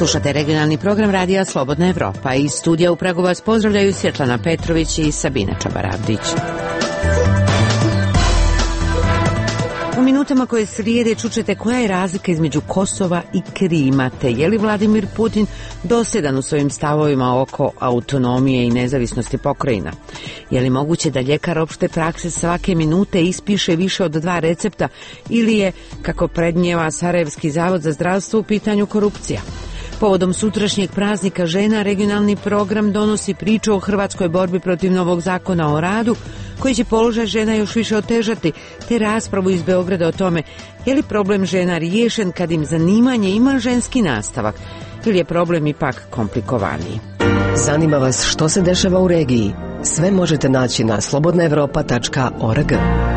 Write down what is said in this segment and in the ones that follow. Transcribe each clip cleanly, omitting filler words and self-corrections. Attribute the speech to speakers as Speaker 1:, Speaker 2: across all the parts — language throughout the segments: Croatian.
Speaker 1: Slušate regionalni program Radija Slobodna Evropa. Iz studija u Pragu vas pozdravljaju Svjetlana Petrović i Sabina Čabaravdić. U minutama koje slijede čućete koja je razlika između Kosova i Krima, te je li Vladimir Putin dosljedan u svojim stavovima oko autonomije i nezavisnosti pokrajina. Je li moguće da ljekar opšte prakse svake minute ispiše više od 2 recepta ili je, kako prednjeva Sarajevski zavod za zdravstvo, u pitanju korupcija? Povodom sutrašnjeg praznika žena, regionalni program donosi priču o hrvatskoj borbi protiv novog zakona o radu, koji će položaj žena još više otežati, te raspravu iz Beograda o tome je li problem žena riješen kad im zanimanje ima ženski nastavak ili je problem ipak komplikovaniji.
Speaker 2: Zanima vas što se dešava u regiji? Sve možete naći na slobodnaevropa.org.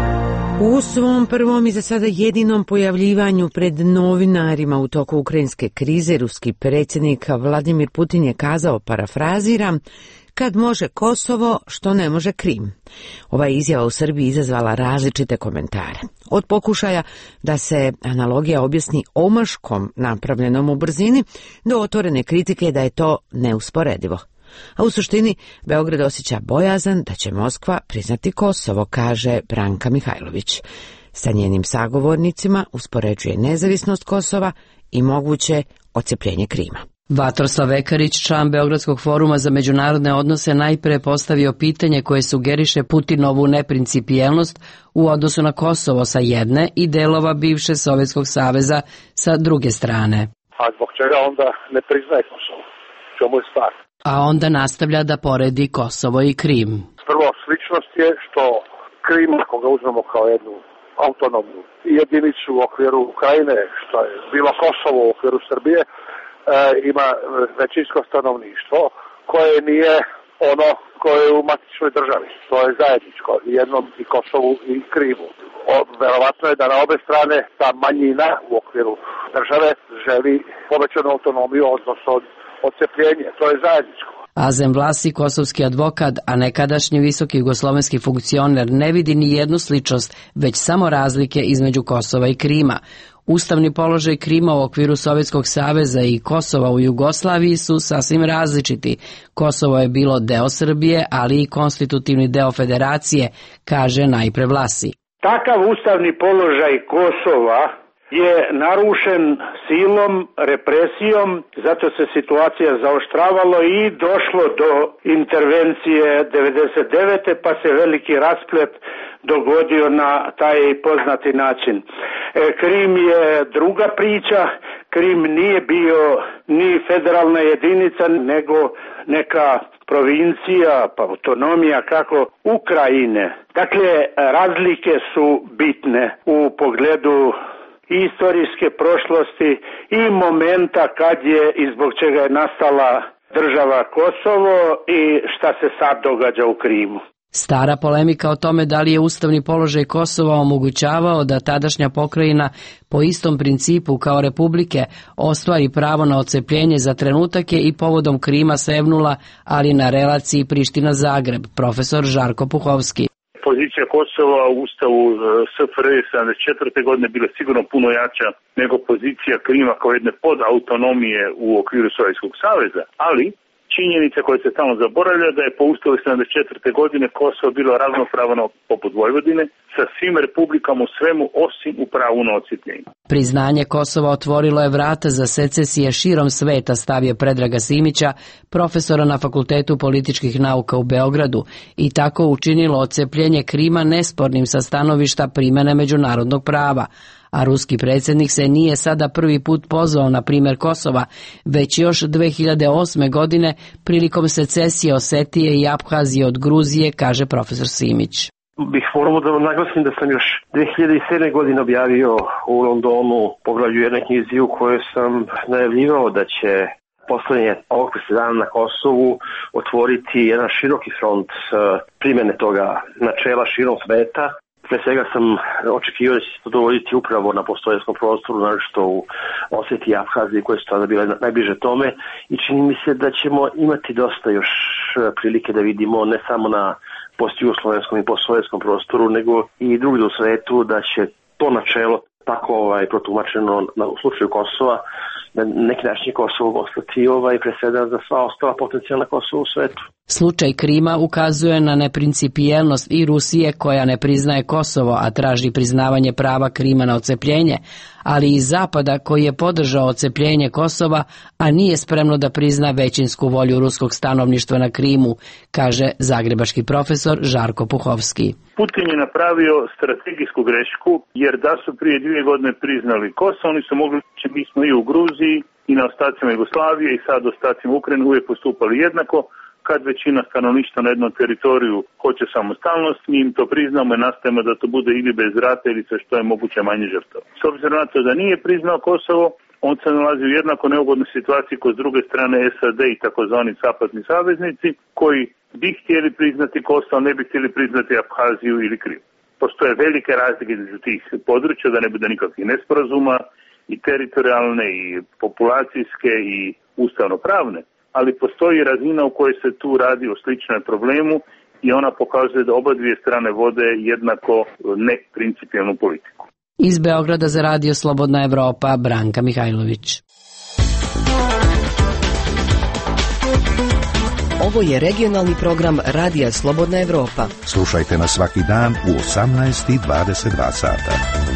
Speaker 1: U svom prvom i za sada jedinom pojavljivanju pred novinarima u toku ukrajinske krize, ruski predsjednik Vladimir Putin je kazao, parafraziram, kad može Kosovo, što ne može Krim. Ova izjava u Srbiji izazvala različite komentare. Od pokušaja da se analogija objasni omaškom napravljenom u brzini, do otvorene kritike da je to neusporedivo. A u suštini, Beograd osjeća bojazan da će Moskva priznati Kosovo, kaže Branka Mihajlović. Sa njenim sagovornicima uspoređuje nezavisnost Kosova i moguće odcepljenje Krima.
Speaker 3: Vatroslav Ekarić, član Beogradskog foruma za međunarodne odnose, najpre postavio pitanje koje sugeriše Putinovu neprincipijelnost u odnosu na Kosovo sa jedne i delova bivše Sovjetskog saveza sa druge strane.
Speaker 4: A zbog čega onda ne priznaje Kosovo? Čemu je stvar?
Speaker 3: A onda nastavlja da poredi Kosovo i Krim.
Speaker 4: Prvo, sličnost je što Krim, ako ga uzmemo kao jednu autonomnu jedinicu u okviru Ukrajine, što je bilo Kosovo u okviru Srbije, ima većinsko stanovništvo koje nije ono koje je u matičnoj državi. To je zajedničko i jednom i Kosovu i Krimu. Verovatno je da na obe strane ta manjina u okviru države želi povećanu autonomiju, odnosno odcepljenje. To je zajedničko.
Speaker 3: Azem Vlasi, kosovski advokat, a nekadašnji visoki jugoslovenski funkcioner, ne vidi ni jednu sličnost, već samo razlike između Kosova i Krima. Ustavni položaj Krima u okviru Sovjetskog saveza i Kosova u Jugoslaviji su sasvim različiti. Kosovo je bilo deo Srbije, ali i konstitutivni deo federacije, kaže najpre Vlasi.
Speaker 5: Takav ustavni položaj Kosova je narušen silom, represijom, zato se situacija zaoštravalo i došlo do intervencije 99. pa se veliki rasplet dogodio na taj poznati način. Krim je druga priča, Krim nije bio ni federalna jedinica, nego neka provincija, pa autonomija kako Ukrajine. Dakle, razlike su bitne u pogledu istorijske prošlosti i momenta kad je i zbog čega je nastala država Kosovo i šta se sad događa u Krimu.
Speaker 3: Stara polemika o tome da li je ustavni položaj Kosova omogućavao da tadašnja pokrajina po istom principu kao republike ostvari pravo na odcepljenje za trenutak je i povodom Krima sevnula, ali na relaciji Priština-Zagreb, profesor Žarko Puhovski.
Speaker 6: Pozicija Kosova u Ustavu SFRJ 74. godine bila sigurno puno jača nego pozicija Krima kao jedne podautonomije u okviru Sovjetskog saveza, ali činjenica koja se tamo zaboravlja da je po Ustavu 74. godine Kosovo bilo ravnopravno poput Vojvodine sa svim republikama u svemu osim u pravu na odcepljenje.
Speaker 3: Priznanje Kosova otvorilo je vrata za secesije širom sveta, stav je Predraga Simića, profesora na Fakultetu političkih nauka u Beogradu, i tako učinilo odcepljenje Krima nespornim sa stanovišta primene međunarodnog prava. A ruski predsjednik se nije sada prvi put pozvao na primjer Kosova, već još 2008. godine prilikom secesije Osetije i Abhazije od Gruzije, kaže profesor Simić.
Speaker 7: Bih morao da naglasim da sam još 2007. godine objavio u Londonu poglavlju jedne knjizi u kojoj sam najavljivao da će poslednje ovog presedana na Kosovu otvoriti jedan široki front primjene toga načela širom sveta. Pre svega sam očekivao da će se to dogoditi upravo na postojenskom prostoru, naročito u Osetiji i Abhaziji koje su tada bile najbliže tome, i čini mi se da ćemo imati dosta još prilike da vidimo ne samo na postjugoslovenskom i postsovjetskom prostoru, nego i drugdje u svetu da će to načelo tako protumačeno u slučaju Kosova, na neki način Kosovo ostati presedan za sva ostala potencijalna Kosova u svetu.
Speaker 3: Slučaj Krima ukazuje na neprincipijelnost i Rusije koja ne priznaje Kosovo, a traži priznavanje prava Krima na odcepljenje, ali i Zapada koji je podržao odcepljenje Kosova, a nije spremno da prizna većinsku volju ruskog stanovništva na Krimu, kaže zagrebački profesor Žarko Puhovski.
Speaker 6: Putin je napravio strategijsku grešku, jer da su prije 2 godine priznali Kosovo, oni su mogli, mi smo i u Gruziji i na ostacima Jugoslavije i sad ostacima Ukrajine uvijek postupali jednako. Kad većina stanovništva na jednom teritoriju hoće samostalnost, mi im to priznamo i nastajemo da to bude ili bez rata ili sa što je moguće manje žrtava. S obzirom na to da nije priznao Kosovo, on se nalazi u jednako neugodnoj situaciji kod s druge strane SAD i takozvani zapadni saveznici koji bi htjeli priznati Kosovo, ne bi htjeli priznati Abhaziju ili Krim. Postoje velike razlike između tih područja da ne bude nikakvih nesporazuma i teritorijalne i populacijske i ustavnopravne, ali postoji razina u kojoj se tu radi o sličnom problemu i ona pokazuje da oba dvije strane vode jednako neprincipijelnu politiku.
Speaker 3: Iz Beograda za radio Slobodna Evropa, Branka Mihajlović.
Speaker 2: Ovo je regionalni program Radija Slobodna Evropa.
Speaker 8: Slušajte nas svaki dan u 18:22 sata.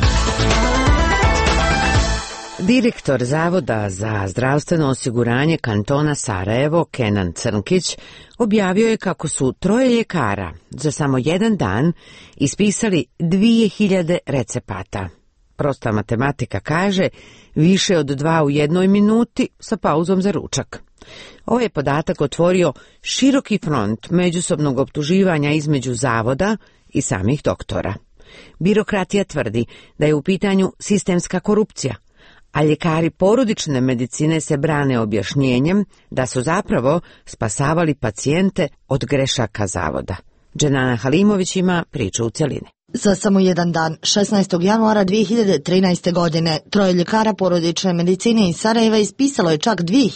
Speaker 1: Direktor Zavoda za zdravstveno osiguranje kantona Sarajevo, Kenan Crnkić, objavio je kako su 3 ljekara za samo 1 dan ispisali 2000 recepata. Prosta matematika kaže više od 2 u 1 minuti sa pauzom za ručak. Ovaj je podatak otvorio široki front međusobnog optuživanja između zavoda i samih doktora. Birokratija tvrdi da je u pitanju sistemska korupcija, a ljekari porodične medicine se brane objašnjenjem da su zapravo spasavali pacijente od grešaka zavoda. Dženana Halimović ima priču u cjelini.
Speaker 9: Za samo 1 dan, 16. januara 2013. godine, 3 ljekara porodične medicine iz Sarajeva ispisalo je čak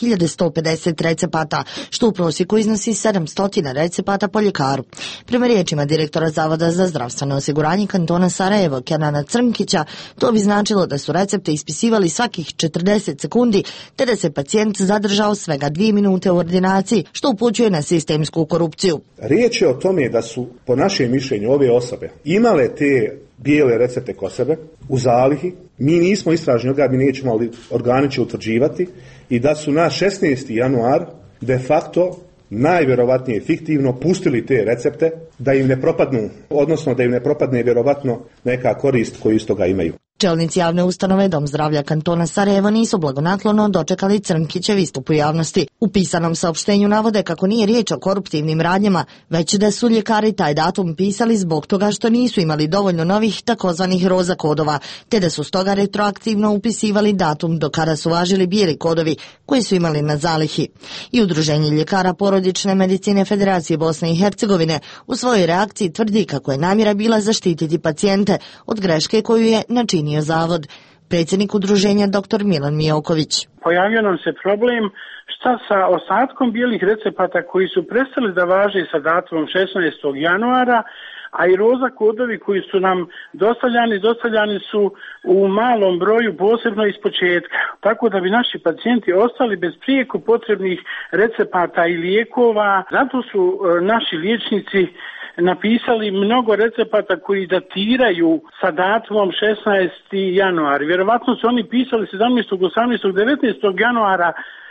Speaker 9: 2150 recepata, što u prosjeku iznosi 700 recepata po ljekaru. Prema riječima direktora Zavoda za zdravstveno osiguranje kantona Sarajevo, Kenana Crnkića, to bi značilo da su recepte ispisivali svakih 40 sekundi, te da se pacijent zadržao svega 2 minute u ordinaciji, što upućuje na sistemsku korupciju.
Speaker 10: Riječ je o tome da su, po našem mišljenju, ove osobe imale te bijele recepte kod sebe u zalihi. Mi nismo istražni organ, mi nećemo, ali organi će utvrđivati, i da su na 16. januar de facto najvjerovatnije fiktivno pustili te recepte da im ne propadnu, odnosno da im ne propadne vjerovatno neka korist koju iz toga imaju.
Speaker 9: Čelnici javne ustanove Dom zdravlja kantona Sarajevo nisu blagonaklono dočekali Crnkićev istup u javnosti. U pisanom saopštenju navode kako nije riječ o koruptivnim radnjama, već da su ljekari taj datum pisali zbog toga što nisu imali dovoljno novih takozvanih roza kodova, te da su stoga retroaktivno upisivali datum do kada su važili bijeli kodovi koji su imali na zalihi. I Udruženje ljekara porodične medicine Federacije Bosne i Hercegovine u svojoj reakciji tvrdi kako je namjera bila zaštititi pacijente od greške koju je načinio zavod. Predsjednik udruženja dr. Milan Mijoković.
Speaker 5: Pojavio nam se problem šta sa ostatkom bijelih recepata koji su prestali da važe sa datumom 16. januara, a i roza kodovi koji su nam dostavljani su u malom broju, posebno iz početka. Tako da bi naši pacijenti ostali bez prijeko potrebnih recepata i lijekova. Zato su naši liječnici napisali mnogo recepata koji datiraju sa datumom 16. januar. Vjerovatno su oni pisali 17., 18., 19. januara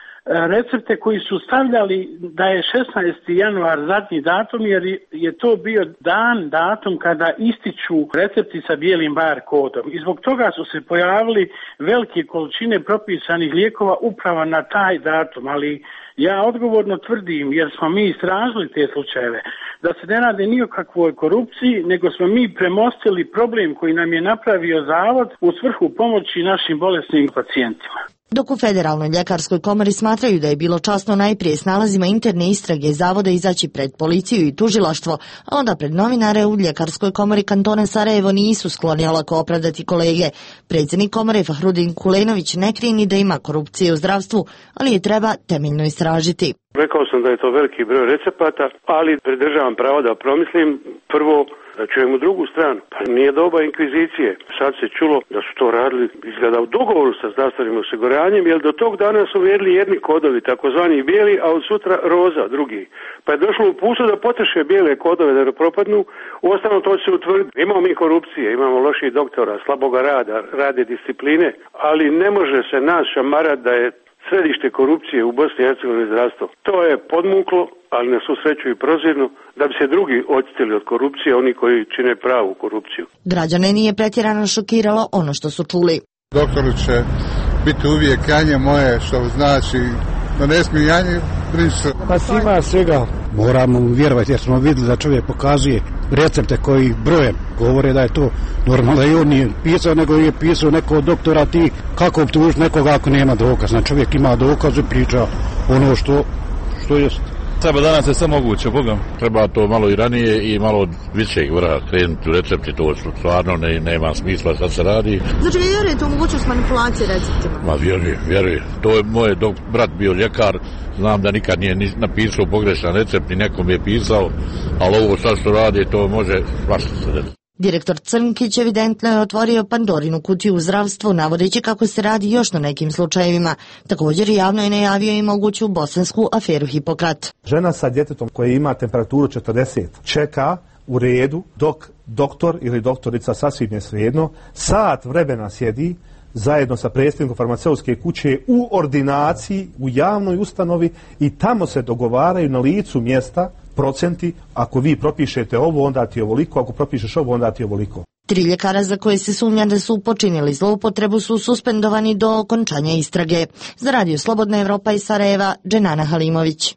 Speaker 5: recepte koji su stavljali da je 16. januar zadnji datum, jer je to bio datum kada ističu recepti sa bijelim bar kodom. I zbog toga su se pojavili velike količine propisanih lijekova upravo na taj datum, ali ja odgovorno tvrdim, jer smo mi istražili te slučajeve, da se ne radi ni o kakvoj korupciji, nego smo mi premostili problem koji nam je napravio zavod u svrhu pomoći našim bolesnim pacijentima.
Speaker 9: Dok u Federalnoj ljekarskoj komori smatraju da je bilo časno najprije s nalazima interne istrage zavoda izaći pred policiju i tužilaštvo, a onda pred novinare, u ljekarskoj komori kantona Sarajevo nisu skloni olako opravdati kolege. Predsjednik komore Fahrudin Kulenović ne krije ni da ima korupcije u zdravstvu, ali je treba temeljno istražiti.
Speaker 11: Rekao sam da je to veliki broj recepata, ali pridržavam pravo da promislim. Prvo, Da čujemo drugu stranu. Pa nije doba inkvizicije. Sad se čulo da su to radili izgleda u dogovoru sa zdravstvenim osiguranjem, jer do tog dana su vrijedili jedni kodovi, takozvani bijeli, a od sutra roza, drugi. Pa je došlo u pusu da potrše bijele kodove da ne propadnu. Uostalom to će se utvrditi. Imamo mi korupcije, imamo loših doktora, slaboga rada, rade discipline, ali ne može se nas šamarat da je središte korupcije u Bosni i Hercegovini zdravstvo. To je podmuklo, ali na svu sreću i prozirno, da bi se drugi očistili od korupcije, oni koji čine pravu korupciju.
Speaker 9: Građane nije pretjerano šokiralo ono što su čuli.
Speaker 12: Doktoru će biti uvijek janje moje, što znači da ne smije janje prići.
Speaker 13: Pa svima svega. Moramo vjerovati jer smo vidjeli da čovjek pokazuje recepte koji brojem govore da je to normalno, da i on nije pisao, nego je pisao neko od doktora. Ti kako optužiš nekoga ako nema dokaz? Znači čovjek ima dokaz i priča ono što jest.
Speaker 14: Treba danas je sve moguće, Bogom. Treba to malo i ranije i malo višeg vrha krenuti u recepti, to stvarno nema smisla šta se radi.
Speaker 9: Znači vi vjerujete u mogućnost manipulacije receptima?
Speaker 14: Ma vjerujem. To je moj brat bio ljekar, znam da nikad nije napisao pogrešan recept, ni nekom je pisao, ali ovo sad što radi, to može svašta se desiti.
Speaker 9: Direktor Crnkić evidentno je otvorio Pandorinu kutiju u zdravstvu, navodeći kako se radi još na nekim slučajevima. Također javno je najavio i moguću bosansku aferu Hipokrat.
Speaker 10: Žena sa djetetom koja ima temperaturu 40 čeka u redu dok doktor ili doktorica, sasvim je svejedno, sat vremena sjedi zajedno sa predstavnikom farmaceutske kuće u ordinaciji, u javnoj ustanovi i tamo se dogovaraju na licu mjesta procenti, ako vi propišete ovo, onda ti je ovoliko, ako propišeš ovo, onda ti je ovoliko.
Speaker 9: 3 ljekara za koje se sumnja da su počinili zloupotrebu su suspendovani do okončanja istrage. Za Radio Slobodna Evropa iz Sarajeva, Dženana Halimović.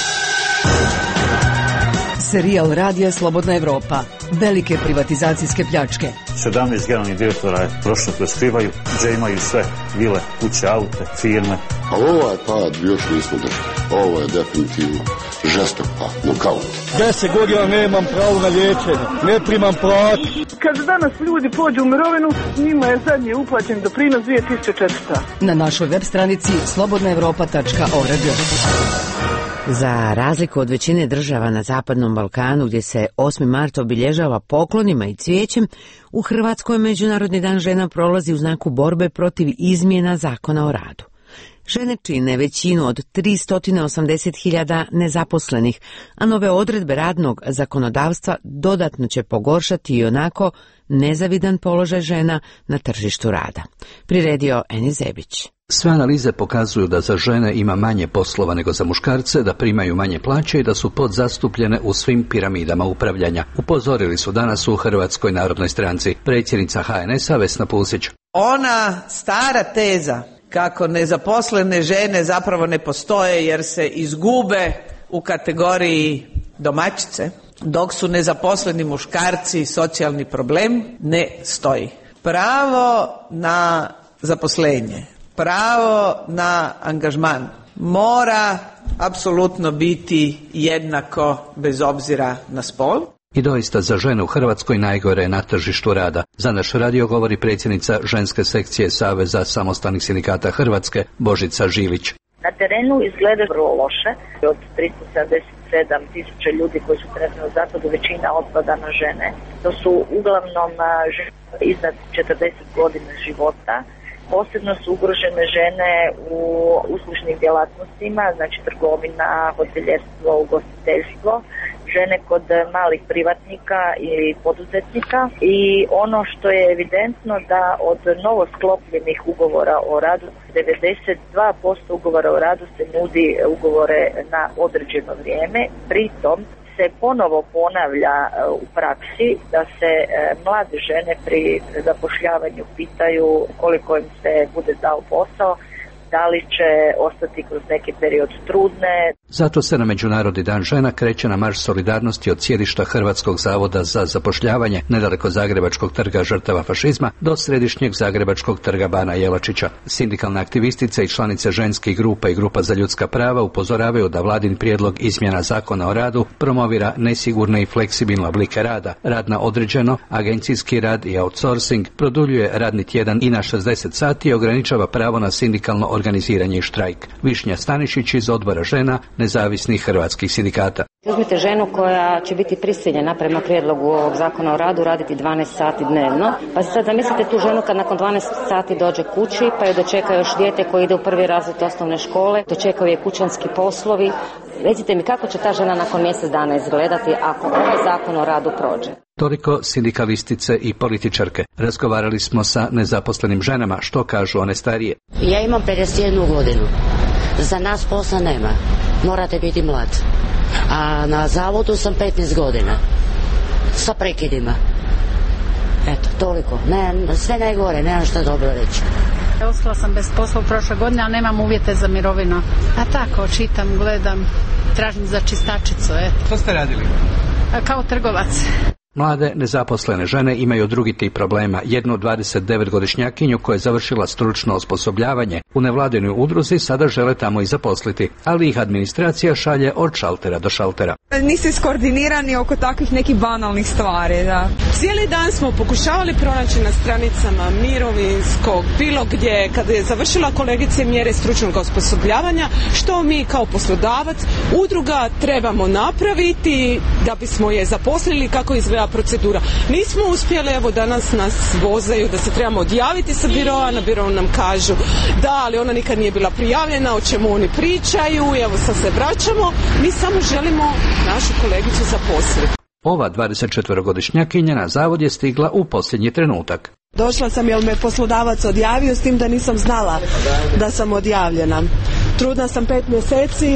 Speaker 2: Serijal Radija Slobodna Evropa. Velike privatizacijske pljačke.
Speaker 15: 17 generalnih direktora je prošlo kroz Krivaju, gdje imaju sve vile, kuće, aute, firme.
Speaker 16: A ovaj pad još nismo držali. Ovo je definitivno žestok pad, nokaut.
Speaker 13: 10 godina nemam pravo na liječenje, ne primam platu.
Speaker 17: Kad danas ljudi pođu u mirovinu, njima je zadnji uplaćen doprinos 2400.
Speaker 2: Na našoj web stranici slobodnaevropa.org.
Speaker 1: Za razliku od većine država na Zapadnom Balkanu gdje se 8. mart obilježava poklonima i cvijećem, u Hrvatskoj Međunarodni dan žena prolazi u znaku borbe protiv izmjena zakona o radu. Žene čine većinu od 380.000 nezaposlenih, a nove odredbe radnog zakonodavstva dodatno će pogoršati i onako nezavidan položaj žena na tržištu rada. Priredio Eni Zebić.
Speaker 18: Sve analize pokazuju da za žene ima manje poslova nego za muškarce, da primaju manje plaće i da su podzastupljene u svim piramidama upravljanja. Upozorili su danas u Hrvatskoj narodnoj stranci predsjednica HNS-a Vesna Pusić.
Speaker 19: Ona stara teza kako nezaposlene žene zapravo ne postoje jer se izgube u kategoriji domaćice, dok su nezaposleni muškarci socijalni problem, ne stoji. Pravo na zaposlenje, pravo na angažman mora apsolutno biti jednako bez obzira na spol.
Speaker 18: I doista za žene u Hrvatskoj najgore je na tržištu rada. Za naš radio govori predsjednica ženske sekcije Saveza samostalnih sindikata Hrvatske Božica Žilić.
Speaker 20: Na terenu izgleda vrlo loše. Od 377.000 ljudi koji su trenutno u zatvoru, većina otpada na žene. To su uglavnom žene iznad 40 godina života. Posebno su ugrožene žene u uslužnim djelatnostima, znači trgovina, hoteljerstvo, ugostiteljstvo, žene kod malih privatnika ili poduzetnika i ono što je evidentno da od novo sklopljenih ugovora o radu 92% ugovora o radu se nudi ugovore na određeno vrijeme, pritom se ponovo ponavlja u praksi da se mlade žene pri zapošljavanju pitaju koliko im se bude dao posao, da li će ostati kroz neki period trudne.
Speaker 18: Zato se na Međunarodni dan žena kreće na marš solidarnosti od sjedišta Hrvatskog zavoda za zapošljavanje nedaleko Zagrebačkog trga žrtava fašizma do središnjeg Zagrebačkog trga Bana Jelačića. Sindikalne aktivistice i članice ženskih grupa i grupa za ljudska prava upozoravaju da vladin prijedlog izmjena zakona o radu promovira nesigurne i fleksibilne oblike rada, rad na određeno, agencijski rad i outsourcing, produljuje radni tjedan i na 60 sati i ograničava pravo na sindikalno organiziranje i štrajk. Višnja Stanišić iz odbora žena nezavisnih hrvatskih sindikata.
Speaker 21: Uzmite ženu koja će biti prisiljena prema prijedlogu ovog zakona o radu raditi 12 sati dnevno, pa se sad zamislite tu ženu kad nakon 12 sati dođe kući, pa joj dočeka još dijete koje ide u prvi razred osnovne škole, dočekaju je kućanski poslovi. Recite mi kako će ta žena nakon mjesec dana izgledati ako ovaj zakon o radu prođe?
Speaker 18: Toliko sindikalistice i političarke. Razgovarali smo sa nezaposlenim ženama, što kažu one starije.
Speaker 22: Ja imam 51 godinu. Za nas posla nema. Morate biti mlad. A na zavodu sam 15 godina. Sa prekidima. Eto, toliko. Ne, sve najgore, nemam što dobro reći.
Speaker 23: Ostala sam bez posla u prošle godine, a nemam uvjete za mirovinu. A tako, čitam, gledam, tražim za čistačicu.
Speaker 24: Što ste radili?
Speaker 23: Kao trgovac.
Speaker 18: Mlade nezaposlene žene imaju drugi tip problema. Jednu 29-godišnjakinju koja je završila stručno osposobljavanje u nevladinoj udruzi sada žele tamo i zaposliti, ali ih administracija šalje od šaltera do šaltera.
Speaker 25: Niste iskoordinirani oko takvih nekih banalnih stvari, da. Cijeli dan smo pokušavali pronaći na stranicama mirovinskog, bilo gdje, kada je završila kolegice mjere stručnog osposobljavanja, što mi kao poslodavac, udruga trebamo napraviti da bismo je zaposlili, kako izgleda procedura. Nismo uspjeli, evo danas nas vozaju da se trebamo odjaviti sa biroa, na birou nam kažu da, ali ona nikad nije bila prijavljena, o čemu oni pričaju, evo sad se vraćamo, mi samo želimo našu kolegicu zaposliti.
Speaker 18: Ova 24-godišnjakinja na zavod je stigla u posljednji trenutak.
Speaker 25: Došla sam jer me poslodavac odjavio, s tim da nisam znala da sam odjavljena. Trudna sam 5 mjeseci,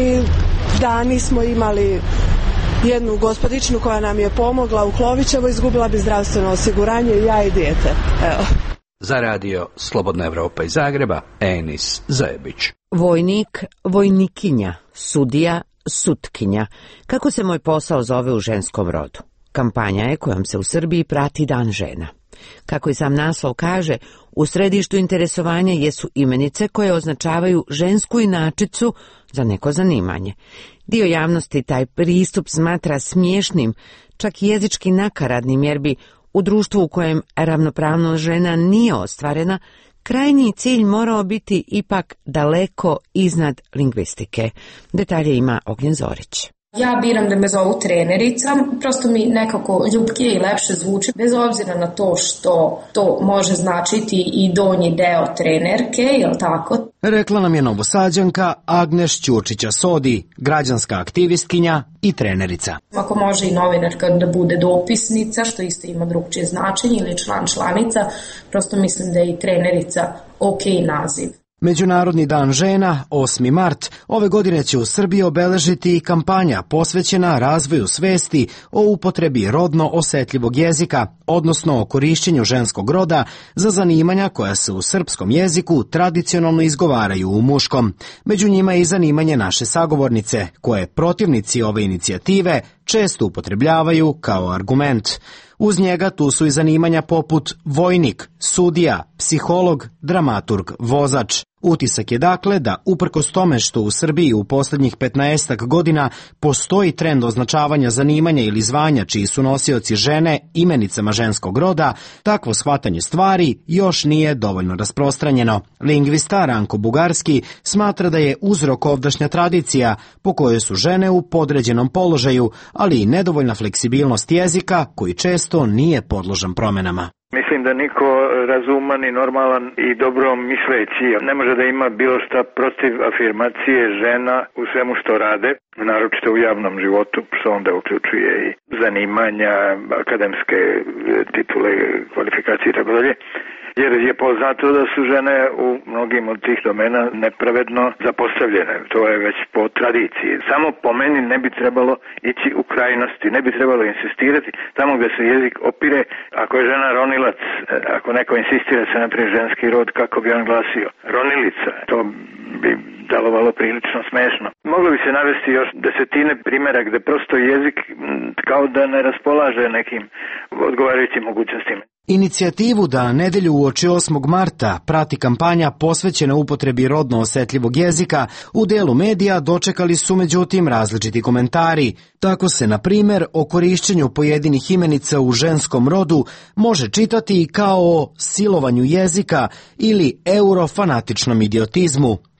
Speaker 25: da nismo imali jednu gospodičnu koja nam je pomogla u Klovićevo, izgubila bi zdravstveno osiguranje, ja i dijete. Evo.
Speaker 18: Za radio Slobodna Evropa iz Zagreba, Enis Zajebić.
Speaker 1: Vojnik, vojnikinja, sudija, sutkinja. Kako se moj posao zove u ženskom rodu? Kampanja je kojom se u Srbiji prati Dan žena. Kako i sam naslov kaže, u središtu interesovanja jesu imenice koje označavaju žensku inačicu za neko zanimanje. Dio javnosti taj pristup smatra smiješnim, čak i jezički nakaradnim, jer bi u društvu u kojem ravnopravnost žena nije ostvarena, krajnji cilj morao biti ipak daleko iznad lingvistike. Detalje ima Ognjen Zorić.
Speaker 26: Ja biram da me zovu trenerica, prosto mi nekako ljubkije i lepše zvuči, bez obzira na to što to može značiti i donji deo trenerke, jel tako?
Speaker 27: Rekla nam je Novosađanka Agneš Ćurčića-Sodi, građanska aktivistkinja i trenerica.
Speaker 26: Ako može i novinarka da bude dopisnica, što isto ima drugčije značenje, ili članica, prosto mislim da je i trenerica ok naziv.
Speaker 27: Međunarodni dan žena, 8. mart, ove godine će u Srbiji obeležiti i kampanja posvećena razvoju svesti o upotrebi rodno osetljivog jezika, odnosno o korišćenju ženskog roda za zanimanja koja se u srpskom jeziku tradicionalno izgovaraju u muškom. Među njima je i zanimanje naše sagovornice, koje protivnici ove inicijative često upotrebljavaju kao argument. Uz njega tu su i zanimanja poput vojnik, sudija, psiholog, dramaturg, vozač. Utisak je dakle da uprkos tome što u Srbiji u posljednjih 15 godina postoji trend označavanja zanimanja ili zvanja čiji su nosioci žene imenicama ženskog roda, takvo shvatanje stvari još nije dovoljno rasprostranjeno. Lingvista Ranko Bugarski smatra da je uzrok ovdašnja tradicija po kojoj su žene u podređenom položaju, ali i nedovoljna fleksibilnost jezika koji često nije podložan promenama.
Speaker 28: Mislim da niko razuman i normalan i dobro misleći ne može da ima bilo šta protiv afirmacije žena u svemu što rade, naročito u javnom životu, što onda uključuje i zanimanja, akademske titule, kvalifikacije i tako dalje. Jer je poznato da su žene u mnogim od tih domena nepravedno zapostavljene. To je već po tradiciji. Samo po meni ne bi trebalo ići u krajnosti, ne bi trebalo insistirati tamo gdje se jezik opire. Ako je žena ronilac, ako neko insistira se napravi ženski rod, kako bi on glasio? Ronilica, to bi delovalo prilično smešno. Moglo bi se navesti još desetine primjera gdje prosto jezik kao da ne raspolaže nekim odgovarajućim mogućnostima.
Speaker 27: Inicijativu da nedelju uoči 8. marta prati kampanja posvećena upotrebi rodno osetljivog jezika u delu medija dočekali su međutim različiti komentari. Tako se, na primjer, o korišćenju pojedinih imenica u ženskom rodu može čitati i kao o silovanju jezika ili eurofanatičnom idiotizmu.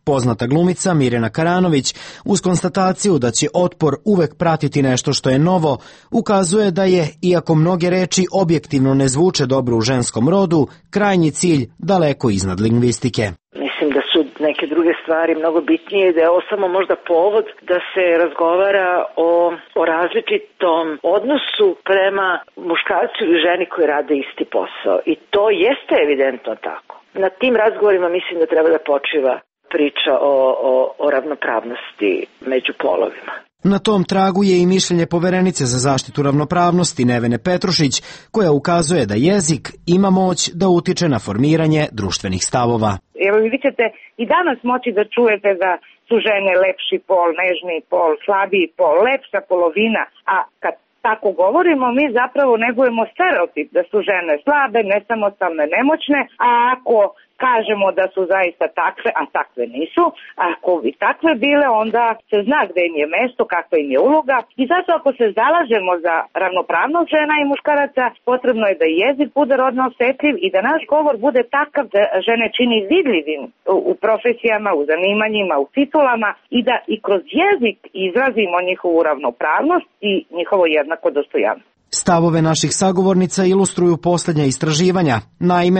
Speaker 27: Poznata glumica Mirjana Karanović, uz konstataciju da će otpor uvek pratiti nešto što je novo, ukazuje da je, iako mnoge reči objektivno ne zvuče dobro u ženskom rodu, krajnji cilj daleko iznad lingvistike.
Speaker 3: Mislim da su neke druge stvari mnogo bitnije, da je ovo samo možda povod da se razgovara o različitom odnosu prema muškarcu ili ženi koji rade isti posao. I to jeste evidentno tako. Na tim razgovorima mislim da treba da počiva priča o ravnopravnosti među polovima.
Speaker 27: Na tom tragu je i mišljenje poverenice za zaštitu ravnopravnosti Nevene Petrušić, koja ukazuje da jezik ima moć da utiče na formiranje društvenih stavova.
Speaker 4: Evo vi ćete i danas moći da čujete da su žene lepši pol, nežniji pol, slabiji pol, lepša polovina, a kad tako govorimo, mi zapravo negujemo stereotip da su žene slabe, nesamostalne, nemoćne, a ako kažemo da su zaista takve, a takve nisu, ako bi takve bile, onda se zna gde im je mesto, kakva im je uloga i zato ako se zalažemo za ravnopravnost žena i muškaraca, potrebno je da jezik bude rodno osetljiv i da naš govor bude takav da žene čini vidljivim u profesijama, u zanimanjima, u titulama i da i kroz jezik izrazimo njihovu ravnopravnost i njihovo jednako dostojanstvo.
Speaker 27: Stavove naših sagovornica ilustruju posljednja istraživanja. Naime,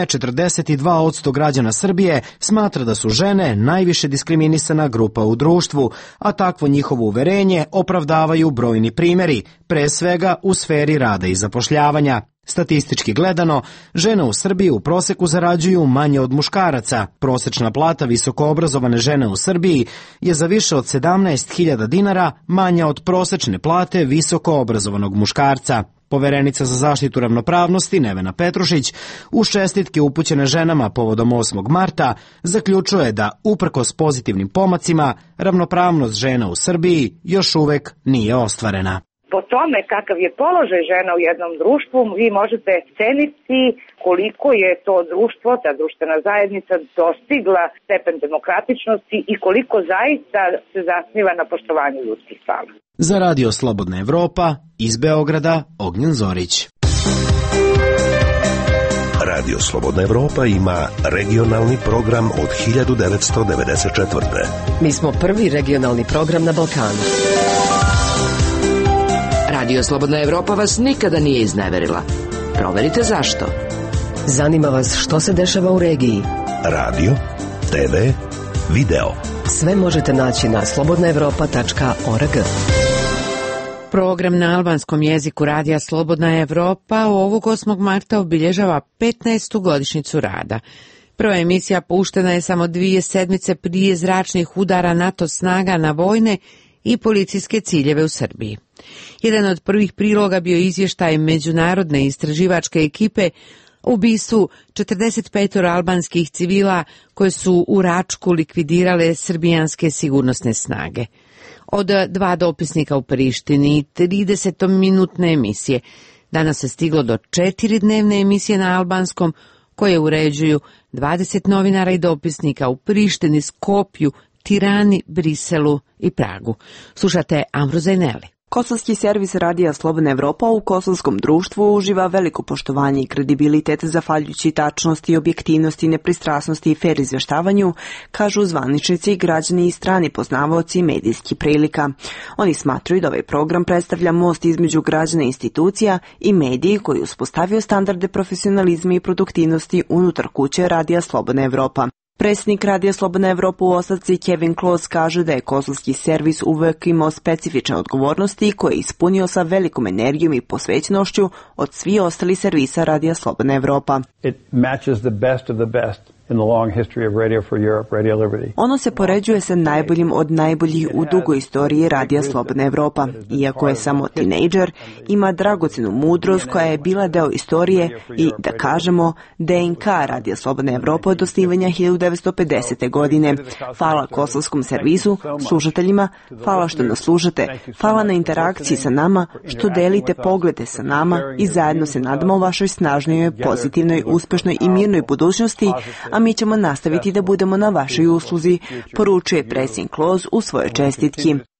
Speaker 27: 42% građana Srbije smatra da su žene najviše diskriminisana grupa u društvu, a takvo njihovo uverenje opravdavaju brojni primjeri, pre svega u sferi rada i zapošljavanja. Statistički gledano, žene u Srbiji u proseku zarađuju manje od muškaraca. Prosečna plata visokoobrazovane žene u Srbiji je za više od 17.000 dinara manja od prosečne plate visokoobrazovanog muškarca. Poverenica za zaštitu ravnopravnosti Nevena Petrušić uz čestitke upućene ženama povodom 8. marta zaključuje da, uprkos pozitivnim pomacima, ravnopravnost žena u Srbiji još uvek nije ostvarena.
Speaker 4: Po tome kakav je položaj žena u jednom društvu, vi možete ceniti koliko je to društvo, ta društvena zajednica dostigla stepen demokratičnosti i koliko zaista se zasniva na poštovanju ljudskih prava.
Speaker 27: Za Radio Slobodna Evropa, iz Beograda, Ognjen Zorić.
Speaker 5: Radio Slobodna Evropa ima regionalni program od 1994.
Speaker 2: Mi smo prvi regionalni program na Balkanu.
Speaker 6: Radio Slobodna Evropa vas nikada nije izneverila. Proverite zašto.
Speaker 2: Zanima vas što se dešava u regiji.
Speaker 5: Radio, TV, video.
Speaker 2: Sve možete naći na slobodnaevropa.org.
Speaker 1: Program na albanskom jeziku Radija Slobodna Evropa ovog 8. marta obilježava 15. godišnjicu rada. Prva emisija puštena je samo 2 sedmice prije zračnih udara NATO snaga na vojne i policijske ciljeve u Srbiji. Jedan od prvih priloga bio izvještaj međunarodne istraživačke ekipe o ubistvu 45 albanskih civila koje su u Račku likvidirale srbijanske sigurnosne snage. Od 2 dopisnika u Prištini i 30-minutne emisije. Danas se stiglo do 4 dnevne emisije na albanskom koje uređuju 20 novinara i dopisnika u Prištini, Skopju, Tirani, Briselu i Pragu. Slušate Ambroza i Neli.
Speaker 7: Kosovski servis Radija Slobodna Evropa u kosovskom društvu uživa veliko poštovanje i kredibilitet zahvaljujući tačnosti, objektivnosti, nepristrasnosti i fer izvještavanju, kažu zvaničnici, građani i strani poznavaoci medijskih prilika. Oni smatruju da ovaj program predstavlja most između građana i institucija i mediji koji uspostavio standarde profesionalizma i produktivnosti unutar kuće Radija Slobodna Evropa. Predsjednik Radija Slobodna Evropa u ostavci Kevin Close kaže da je kosovski servis uvek imao specifične odgovornosti koje je ispunio sa velikom energijom i posvećenošću od svih ostalih servisa Radija Slobodna Evropa.
Speaker 8: It matches the best of the best in the long history of Radio for Europe, Radio Liberty.
Speaker 7: Ono se poređuje sa najboljim od najboljih u dugoj istoriji Radija Slobodna Evropa. Iako je samo tinejdžer, ima dragocenu mudrost koja je bila deo istorije i, da kažemo, DNK Radija Slobodna Evropa od osnivanja 1950. godine. Hvala kosovskom servisu, slušateljima, hvala što nas slušate, hvala na interakciji sa nama, što delite poglede sa nama i zajedno se nadamo vašoj snažnoj, pozitivnoj, uspešnoj i mirnoj budućnosti, a mi ćemo nastaviti da budemo na vašoj usluzi, poručuje predsjednik Close u svojoj čestitki.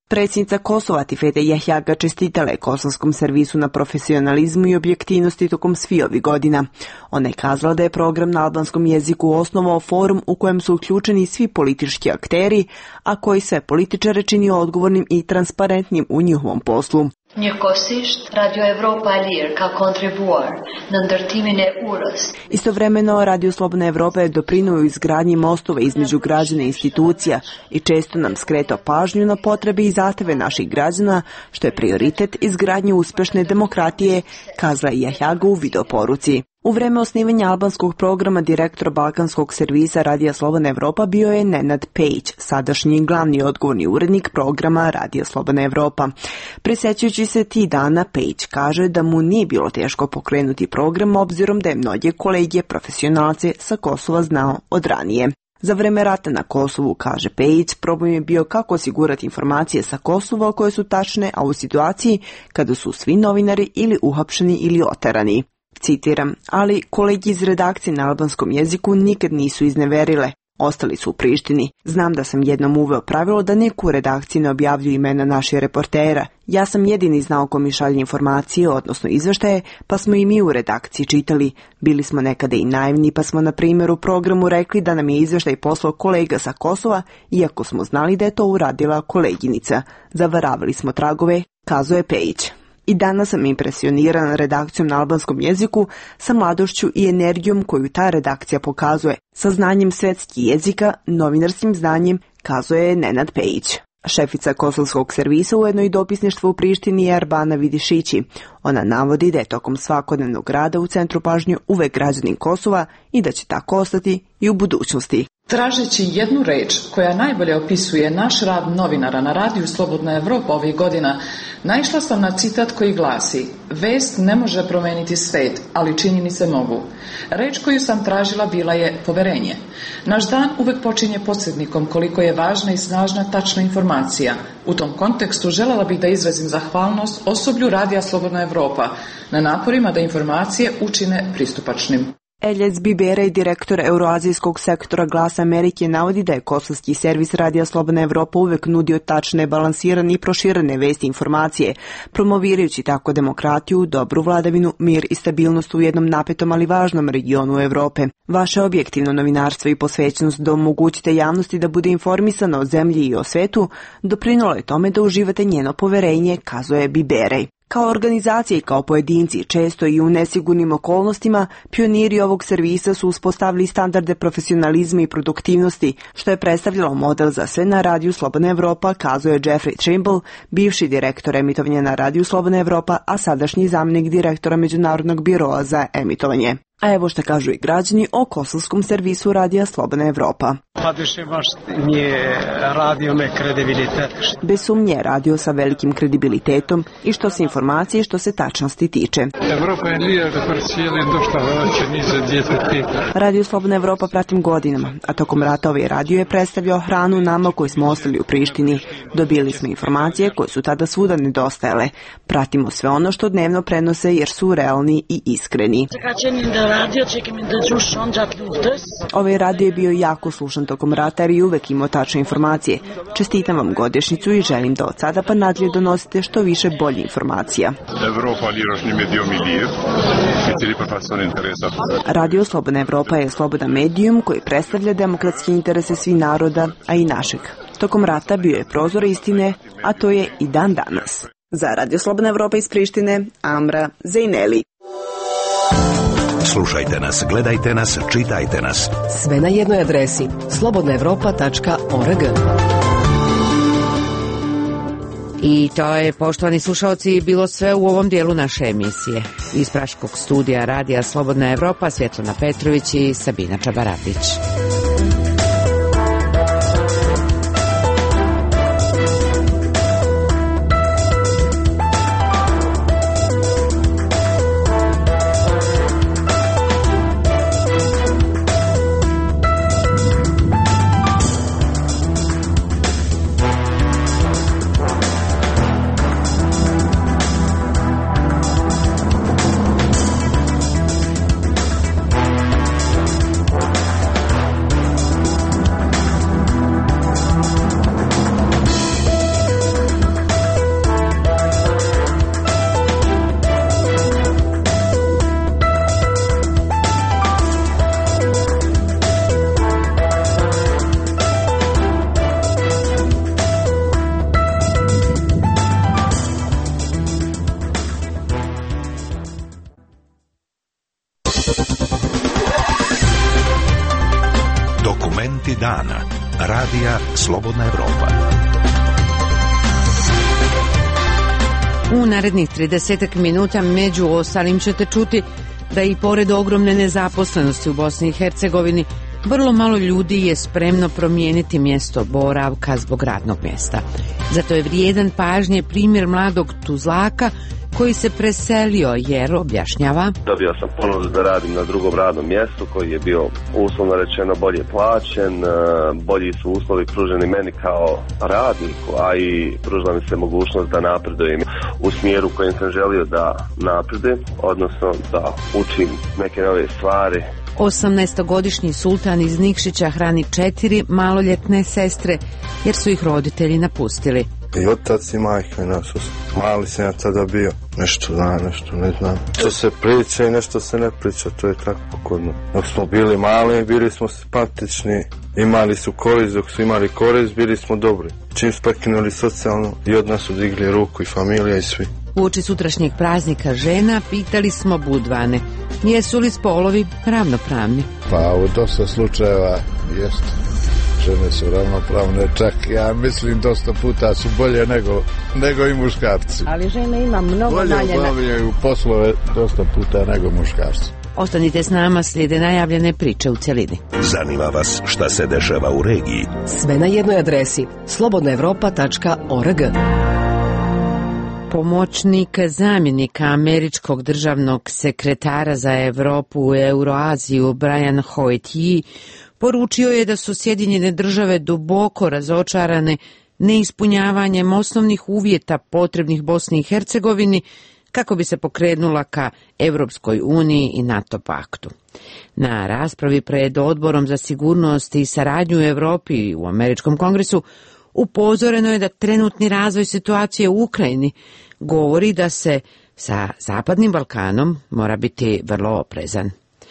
Speaker 7: Predsjednica Kosova Tifete Jahjaga čestitala je kosovskom servisu na profesionalizmu i objektivnosti tokom svih ovih godina. Ona je kazala da je program na albanskom jeziku osnovao forum u kojem su uključeni svi politički akteri, a koji sve političare čini odgovornim i transparentnim u njihovom poslu.
Speaker 9: Njëkohësisht, Radio Evropa e Lirë ka kontribuar në ndërtimin e urës.
Speaker 7: Istovremeno, Radio Slobodna Evropa je doprinuo izgradnji mostova između građana i institucija i često nam skretao pažnju na potrebe i zahteve naših građana, što je prioritet izgradnje uspešne demokratije, kazala je Jahjaga u videoporuci. U vreme osnivanja albanskog programa direktor balkanskog servisa Radija Slobodna Evropa bio je Nenad Pejić, sadašnji glavni odgovorni urednik programa Radija Slobodna Evropa. Prisjećajući se tih dana, Pejić kaže da mu nije bilo teško pokrenuti program obzirom da je mnoge kolege profesionalce sa Kosova znao od ranije. Za vreme rata na Kosovu, kaže Pejić, problem je bio kako osigurati informacije sa Kosova koje su tačne, a u situaciji kada su svi novinari ili uhapšeni ili oterani. Citiram, ali kolegi iz redakcije na albanskom jeziku nikad nisu izneverile. Ostali su u Prištini. Znam da sam jednom uveo pravilo da niko u redakciji ne objavljuju imena naših reportera. Ja sam jedini znao ko mi šalje informacije, odnosno izveštaje, pa smo i mi u redakciji čitali. Bili smo nekada i naivni, pa smo na primjer u programu rekli da nam je izveštaj poslao kolega sa Kosova, iako smo znali da je to uradila koleginica. Zavaravali smo tragove, kazao je Pejić. I danas sam impresioniran redakcijom na albanskom jeziku, sa mladošću i energijom koju ta redakcija pokazuje, sa znanjem svetskih jezika, novinarskim znanjem, kazuje je Nenad Pejić. Šefica kosovskog servisa ujedno i dopisništva u Prištini je Arbana Vidišići. Ona navodi da je tokom svakodnevnog rada u centru pažnje uvek građanin Kosova i da će tako ostati i u budućnosti.
Speaker 10: Tražeći jednu reč koja najbolje opisuje naš rad novinara na Radiju Slobodna Evropa ovih godina, naišla sam na citat koji glasi: "Vest ne može promeniti svet, ali činjenice mogu." Reč koju sam tražila bila je poverenje. Naš dan uvek počinje podsjetnikom koliko je važna i snažna tačna informacija. U tom kontekstu želela bih da izrazim zahvalnost osoblju Radija Slobodna Evropa na naporima da informacije učine pristupačnim.
Speaker 7: Eljez Bibera, direktor euroazijskog sektora Glasa Amerike, navodi da je kosovski servis Radija Slobodna Evropa uvek nudio tačne, balansirane i proširene vesti informacije, promovirajući tako demokratiju, dobru vladavinu, mir i stabilnost u jednom napetom ali važnom regionu Evrope. Vaše objektivno novinarstvo i posvećenost da omogućite javnosti da bude informisana o zemlji i o svetu doprinalo je tome da uživate njeno poverenje, kazuje Biberej. Kao organizacije i kao pojedinci, često i u nesigurnim okolnostima, pioniri ovog servisa su uspostavili standarde profesionalizma i produktivnosti, što je predstavljalo model za sve na Radiju Slobodna Evropa, kazuje Jeffrey Trimble, bivši direktor emitovanja na Radiju Slobodna Evropa, a sadašnji zamjenik direktora Međunarodnog biroa za emitovanje. A evo što kažu i građani o kosovskom servisu Radija Slobodna Evropa. Bez sumnje radio sa velikim kredibilitetom i što se informacije i što se tačnosti tiče. Radio Slobodna Evropa pratim godinama, a tokom rata ovaj radio je predstavljao hranu nama koji smo ostali u Prištini. Dobili smo informacije koje su tada svuda nedostajale. Pratimo sve ono što dnevno prenose jer su realni i iskreni. Ovaj radio je bio jako slušan tokom rata jer je uvek imao tačne informacije. Čestitam vam godišnjicu i želim da od sada pa nadalje donosite što više bolje informacija. Radio Slobodna Evropa je slobodan medijum koji predstavlja demokratske interese svih naroda, a i našeg. Tokom rata bio je prozor istine, a to je i dan danas. Za Radio Slobodna Evropa iz Prištine, Amra Zejneli.
Speaker 5: Slušajte nas, gledajte nas, čitajte nas.
Speaker 2: Sve na jednoj adresi slobodnaevropa.org.
Speaker 1: I to je, poštovani slušalci, bilo sve u ovom dijelu naše emisije. Iz Praškog studija Radija Slobodna Evropa, Svjetlana Petrović i Sabina Čabarapić.
Speaker 5: dan. Radija Slobodna Evropa.
Speaker 1: U narednih 30 minuta među ostalim ćete čuti da i pored ogromne nezaposlenosti u Bosni i Hercegovini vrlo malo ljudi je spremno promijeniti mjesto boravka zbog radnog mjesta. Zato je vrijedan pažnje primjer mladog Tuzlaka koji se preselio jer, objašnjava,
Speaker 11: dobio sam ponudu da radim na drugom radnom mjestu koji je bio uslovno rečeno bolje plaćen, bolji su uslovi pruženi meni kao radniku, a i pružila mi se mogućnost da napredujem u smjeru kojem sam želio da napredujem, odnosno da učim neke nove stvari.
Speaker 1: 18-godišnji sultan iz Nikšića hrani 4 maloljetne sestre jer su ih roditelji napustili.
Speaker 12: I otac i majka nas, mali sam ja tada bio, nešto znam, nešto ne znam. Što se priča i nešto se ne priča, to je tako pokodno. Dok smo bili mali, bili smo simpatični, imali su korist, dok su imali korist, bili smo dobri. Čim smo prekinuli socijalno i od nas su digli ruku i familija i svi.
Speaker 1: Uoči sutrašnjeg praznika žena pitali smo Budvane, jesu li spolovi ravnopravni?
Speaker 13: Pa u dosta slučajeva jeste. Žene su ravnopravne, čak ja mislim dosta puta su bolje nego i muškarci.
Speaker 21: Ali žene ima mnogo
Speaker 13: bolje
Speaker 21: manje...
Speaker 13: Bolje obavljaju poslove dosta puta nego muškarci.
Speaker 1: Ostanite s nama, slijede najavljene priče u cjelini.
Speaker 5: Zanima vas šta se dešava u regiji?
Speaker 2: Sve na jednoj adresi slobodnaevropa.org.
Speaker 1: Pomoćnik zamjenika američkog državnog sekretara za Europu i Euroaziju Brian Hoyt poručio je da su Sjedinjene države duboko razočarane neispunjavanjem osnovnih uvjeta potrebnih Bosni i Hercegovini kako bi se pokrenula ka Europskoj uniji i NATO paktu. Na raspravi pred Odborom za sigurnost i saradnju u Europi i u Američkom kongresu upozoreno je da trenutni razvoj situacije u Ukrajini govori da se sa Zapadnim Balkanom mora biti vrlo oprezan.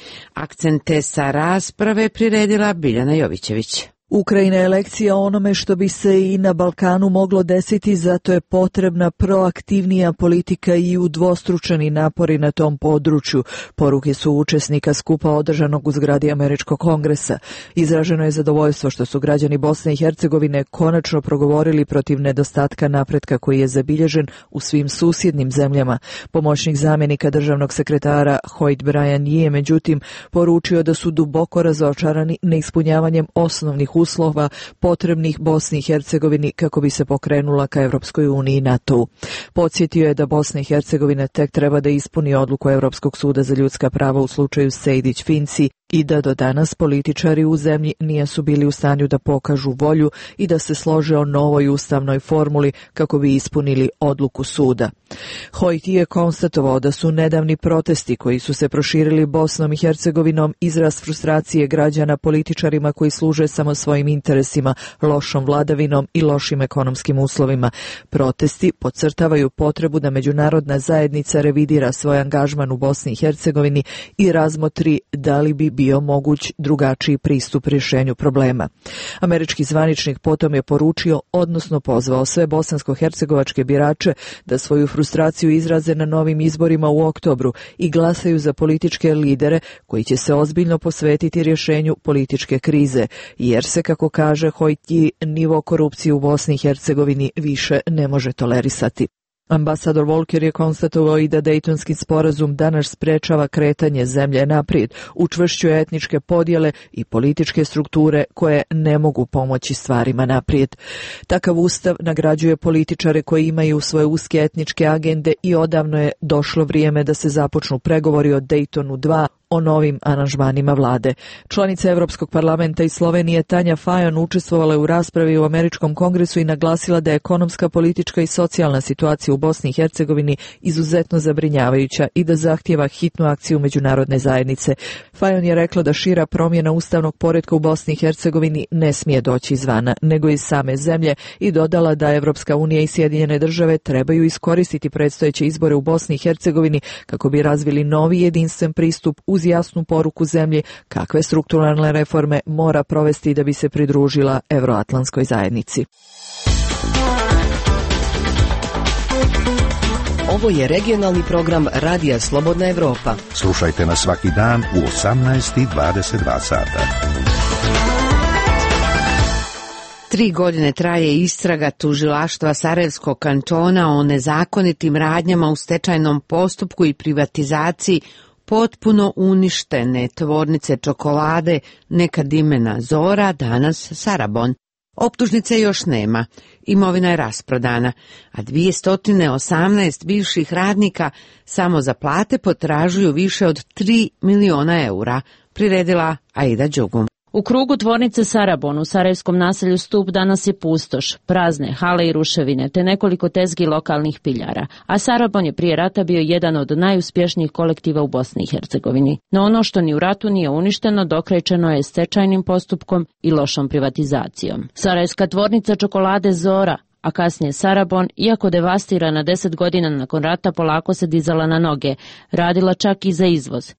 Speaker 1: Akcente sa rasprave priredila Biljana Jovićević.
Speaker 14: Ukrajina je lekcija onome što bi se i na Balkanu moglo desiti, zato je potrebna proaktivnija politika i udvostručeni napori na tom području. Poruke su učesnika skupa održanog u zgradi Američkog kongresa. Izraženo je zadovoljstvo što su građani Bosne i Hercegovine konačno progovorili protiv nedostatka napretka koji je zabilježen u svim susjednim zemljama. Pomoćnik zamjenika državnog sekretara Hoyt Brian je međutim poručio da su duboko razočarani neispunjavanjem osnovnih uslova potrebnih Bosni i Hercegovini kako bi se pokrenula ka Europskoj uniji i NATO-u. Podsjetio je da Bosna i Hercegovina tek treba da ispuni odluku Europskog suda za ljudska prava u slučaju Sejdić-Finci i da do danas političari u zemlji nisu bili u stanju da pokažu volju i da se slože o novoj ustavnoj formuli kako bi ispunili odluku suda. Hoyt je konstatovao da su nedavni protesti koji su se proširili Bosnom i Hercegovinom izraz frustracije građana političarima koji služe samo svojim interesima, lošom vladavinom i lošim ekonomskim uslovima. Protesti podcrtavaju potrebu da međunarodna zajednica revidira svoj angažman u Bosni i Hercegovini i razmotri da li bi bio moguć drugačiji pristup rješenju problema. Američki zvaničnik potom je poručio, odnosno pozvao sve bosansko-hercegovačke birače da svoju frustraciju izraze na novim izborima u oktobru i glasaju za političke lidere koji će se ozbiljno posvetiti rješenju političke krize, jer se, kako kaže Hoyt, nivo korupcije u Bosni i Hercegovini više ne može tolerisati. Ambasador Volker je konstatovao i da Dejtonski sporazum danas sprečava kretanje zemlje naprijed, učvršćuje etničke podjele i političke strukture koje ne mogu pomoći stvarima naprijed. Takav ustav nagrađuje političare koji imaju svoje uske etničke agende i odavno je došlo vrijeme da se započnu pregovori o Dejtonu 2 o novim aranžmanima vlade. Članica Europskog parlamenta iz Slovenije Tanja Fajon učestvovala je u raspravi u Američkom kongresu i naglasila da je ekonomska, politička i socijalna situacija u Bosni i Hercegovini izuzetno zabrinjavajuća i da zahtijeva hitnu akciju međunarodne zajednice. Fajon je rekla da šira promjena ustavnog poretka u Bosni i Hercegovini ne smije doći izvana, nego iz same zemlje i dodala da Evropska unija i Sjedinjene države trebaju iskoristiti predstojeće izbore u Bosni i Hercegovini kako bi razvili novi jedinstven pristup uz jasnu poruku zemlji kakve strukturalne reforme mora provesti da bi se pridružila Evroatlantskoj zajednici.
Speaker 2: Ovo je regionalni program Radija Slobodna Evropa.
Speaker 5: Slušajte nas svaki dan u 18:22 sata.
Speaker 1: 3 godine traje istraga tužilaštva Sarajevskog kantona o nezakonitim radnjama u stečajnom postupku i privatizaciji potpuno uništene tvornice čokolade, nekad imena Zora, danas Sarabon. Optužnice još nema, imovina je rasprodana, a 218 bivših radnika samo za plate potražuju više od 3 miliona eura, priredila Aida Đugum.
Speaker 15: U krugu tvornice Sarabon u sarajevskom naselju Stup danas je pustoš, prazne hale i ruševine, te nekoliko tezgi lokalnih piljara, a Sarabon je prije rata bio jedan od najuspješnijih kolektiva u Bosni i Hercegovini. No ono što ni u ratu nije uništeno, dokrećeno je stečajnim postupkom i lošom privatizacijom. Sarajevska tvornica čokolade Zora, a kasnije Sarabon, iako devastirana 10 godina nakon rata, polako se dizala na noge, radila čak i za izvoz.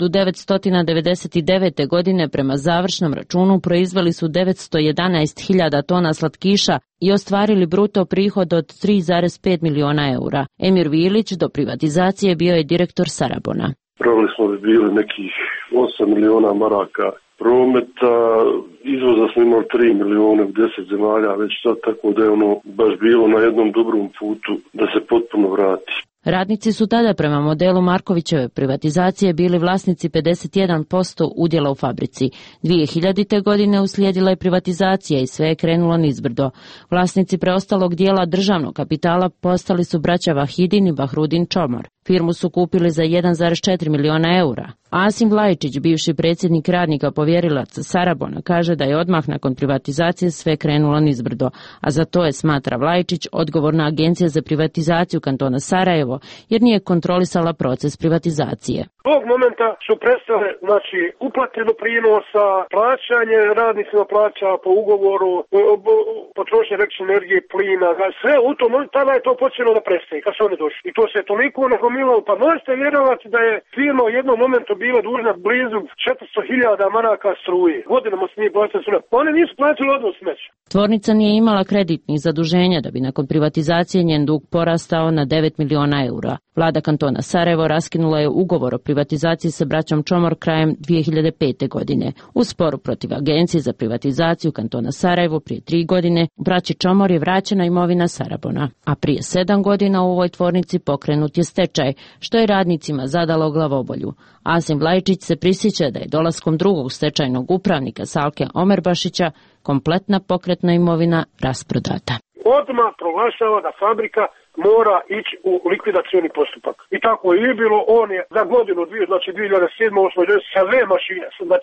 Speaker 15: 1999. godine prema završnom računu proizveli su 911.000 tona slatkiša i ostvarili bruto prihod od 3,5 miliona eura. Emir Vilić do privatizacije bio je direktor Sarabona.
Speaker 16: Proveli smo da bili nekih 8 miliona maraka prometa, izvoza smo imali 3 milione u 10 zemalja, već sad, tako da je ono baš bilo na jednom dobrom putu da se potpuno vrati.
Speaker 15: Radnici su tada prema modelu Markovićeve privatizacije bili vlasnici 51% udjela u fabrici. 2000. godine uslijedila je privatizacija i sve je krenulo nizbrdo. Vlasnici preostalog dijela državnog kapitala postali su braća Vahidin i Bahrudin Čomor. Firmu su kupili za 1,4 miliona eura. Asim Vlajičić, bivši predsjednik radnika povjerilaca Sarabona, kaže da je odmah nakon privatizacije sve krenulo nizbrdo, a za to je, smatra Vlajičić, odgovorna Agencija za privatizaciju kantona Sarajevo, jer nije kontrolisala proces privatizacije.
Speaker 17: Ovog momenta su prestale, uplate doprinosa, plaćanje radnicima plaća po ugovoru, potrošnje električne energije, plina, sve u tom momentu, tada je to počelo da prestaje, kad su oni došli. I to se toliko nagomilalo, pa možete vjerovati da je firma u jednom momentu bila dužna blizu 400.000 maraka struje. Godinama se nije plaćala struje. Oni nisu plaćali odvoz smeća.
Speaker 15: Tvornica nije imala kreditnih zaduženja da bi nakon privatizacije njen dug porastao na 9 miliona eura. Vlada kantona Sarajevo raskinula je ugovor o privatizaciji sa braćom Čomor krajem 2005. godine. U sporu protiv Agencije za privatizaciju kantona Sarajevo prije 3 godine braći Čomor je vraćena imovina Sarabona, a prije 7 godina u ovoj tvornici pokrenut je stečaj, što je radnicima zadalo glavobolju. Asim Vlajičić se prisjeća da je dolaskom drugog stečajnog upravnika Salke Omerbašića kompletna pokretna imovina rasprodata.
Speaker 17: Odmah proglašava da fabrika mora ići u likvidacioni postupak. I tako je bilo, on je za godinu, 2007. sve mašine,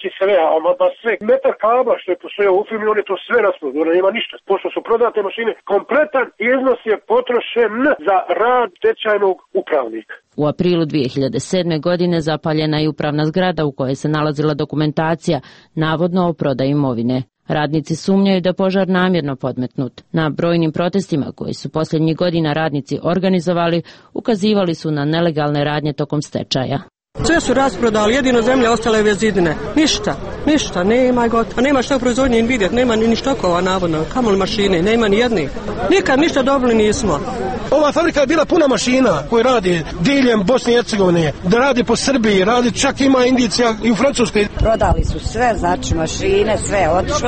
Speaker 17: sve metar kabla što je postojao u firmi, on je to sve rasprodao, nema ništa. Pošto su prodate mašine, kompletan iznos je potrošen za rad stečajnog upravnika.
Speaker 15: U aprilu 2007. godine zapaljena je upravna zgrada u kojoj se nalazila dokumentacija, navodno o prodaji imovine. Radnici sumnjaju da požar namjerno podmetnut. Na brojnim protestima koji su posljednjih godina radnici organizovali, ukazivali su na nelegalne radnje tokom stečaja.
Speaker 19: Sve su rasprodali, jedino zemlja ostala je bez zidine. Ništa, nema gotovo. Nema šta u proizvodnji vidjeti, nema ni štokova navodno, kamoli mašine, nema ni jednih. Nikad ništa dobili nismo.
Speaker 20: Ova fabrika je bila puna mašina koje radi diljem Bosne i Hercegovine, da radi po Srbiji, radi čak ima indicija i u Francuskoj.
Speaker 22: Prodali su sve, znači mašine, sve je otišlo.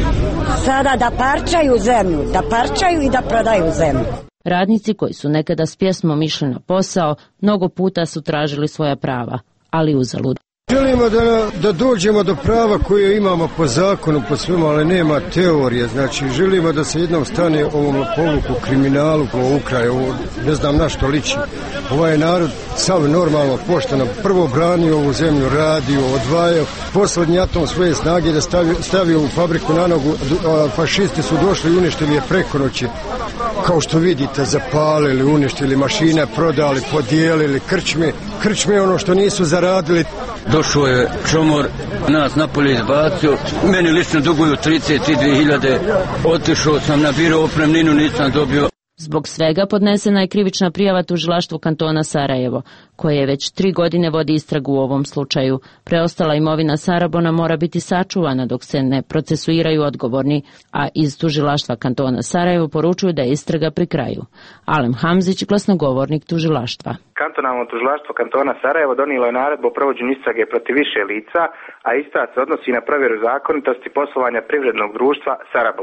Speaker 22: Sada da parčaju zemlju, da parčaju i da prodaju zemlju.
Speaker 15: Radnici koji su nekada s pjesmom išli na posao, mnogo puta su tražili svoja prava, ali uzalud.
Speaker 23: Želimo da dođemo do prava koje imamo po zakonu, po svemu, ali nema teorije. Znači, želimo da se jednom stane ovom lopovluku, kriminalu, ovo ukraj, ovo ne znam na što liči. Ovaj narod sav normalno, pošteno, prvo branio ovu zemlju, radio, odvajao, posljednji atom svoje snage da stavio u fabriku na nogu. Fašisti su došli i uništili je preko noći. Kao što vidite, zapalili, uništili mašine, prodali, podijelili krčme ono što nisu zaradili.
Speaker 24: Došao je Čomor, nas napolje izbacio, meni lično duguju 32.000, otišao sam na biro opremninu, nisam dobio.
Speaker 15: Zbog svega podnesena je krivična prijava tužilaštvu kantona Sarajevo, koje već 3 godine vodi istragu u ovom slučaju. Preostala imovina Sarabona mora biti sačuvana dok se ne procesuiraju odgovorni, a iz tužilaštva kantona Sarajevo poručuju da je istraga pri kraju. Alem Hamzić, glasnogovornik tužilaštva.
Speaker 29: Kantonalno tužilaštvo kantona Sarajevo donijelo je naredbu o provođenju istrage protiv više lica, a ista se odnosi na provjeru zakonitosti poslovanja privrednog društva Sarabon.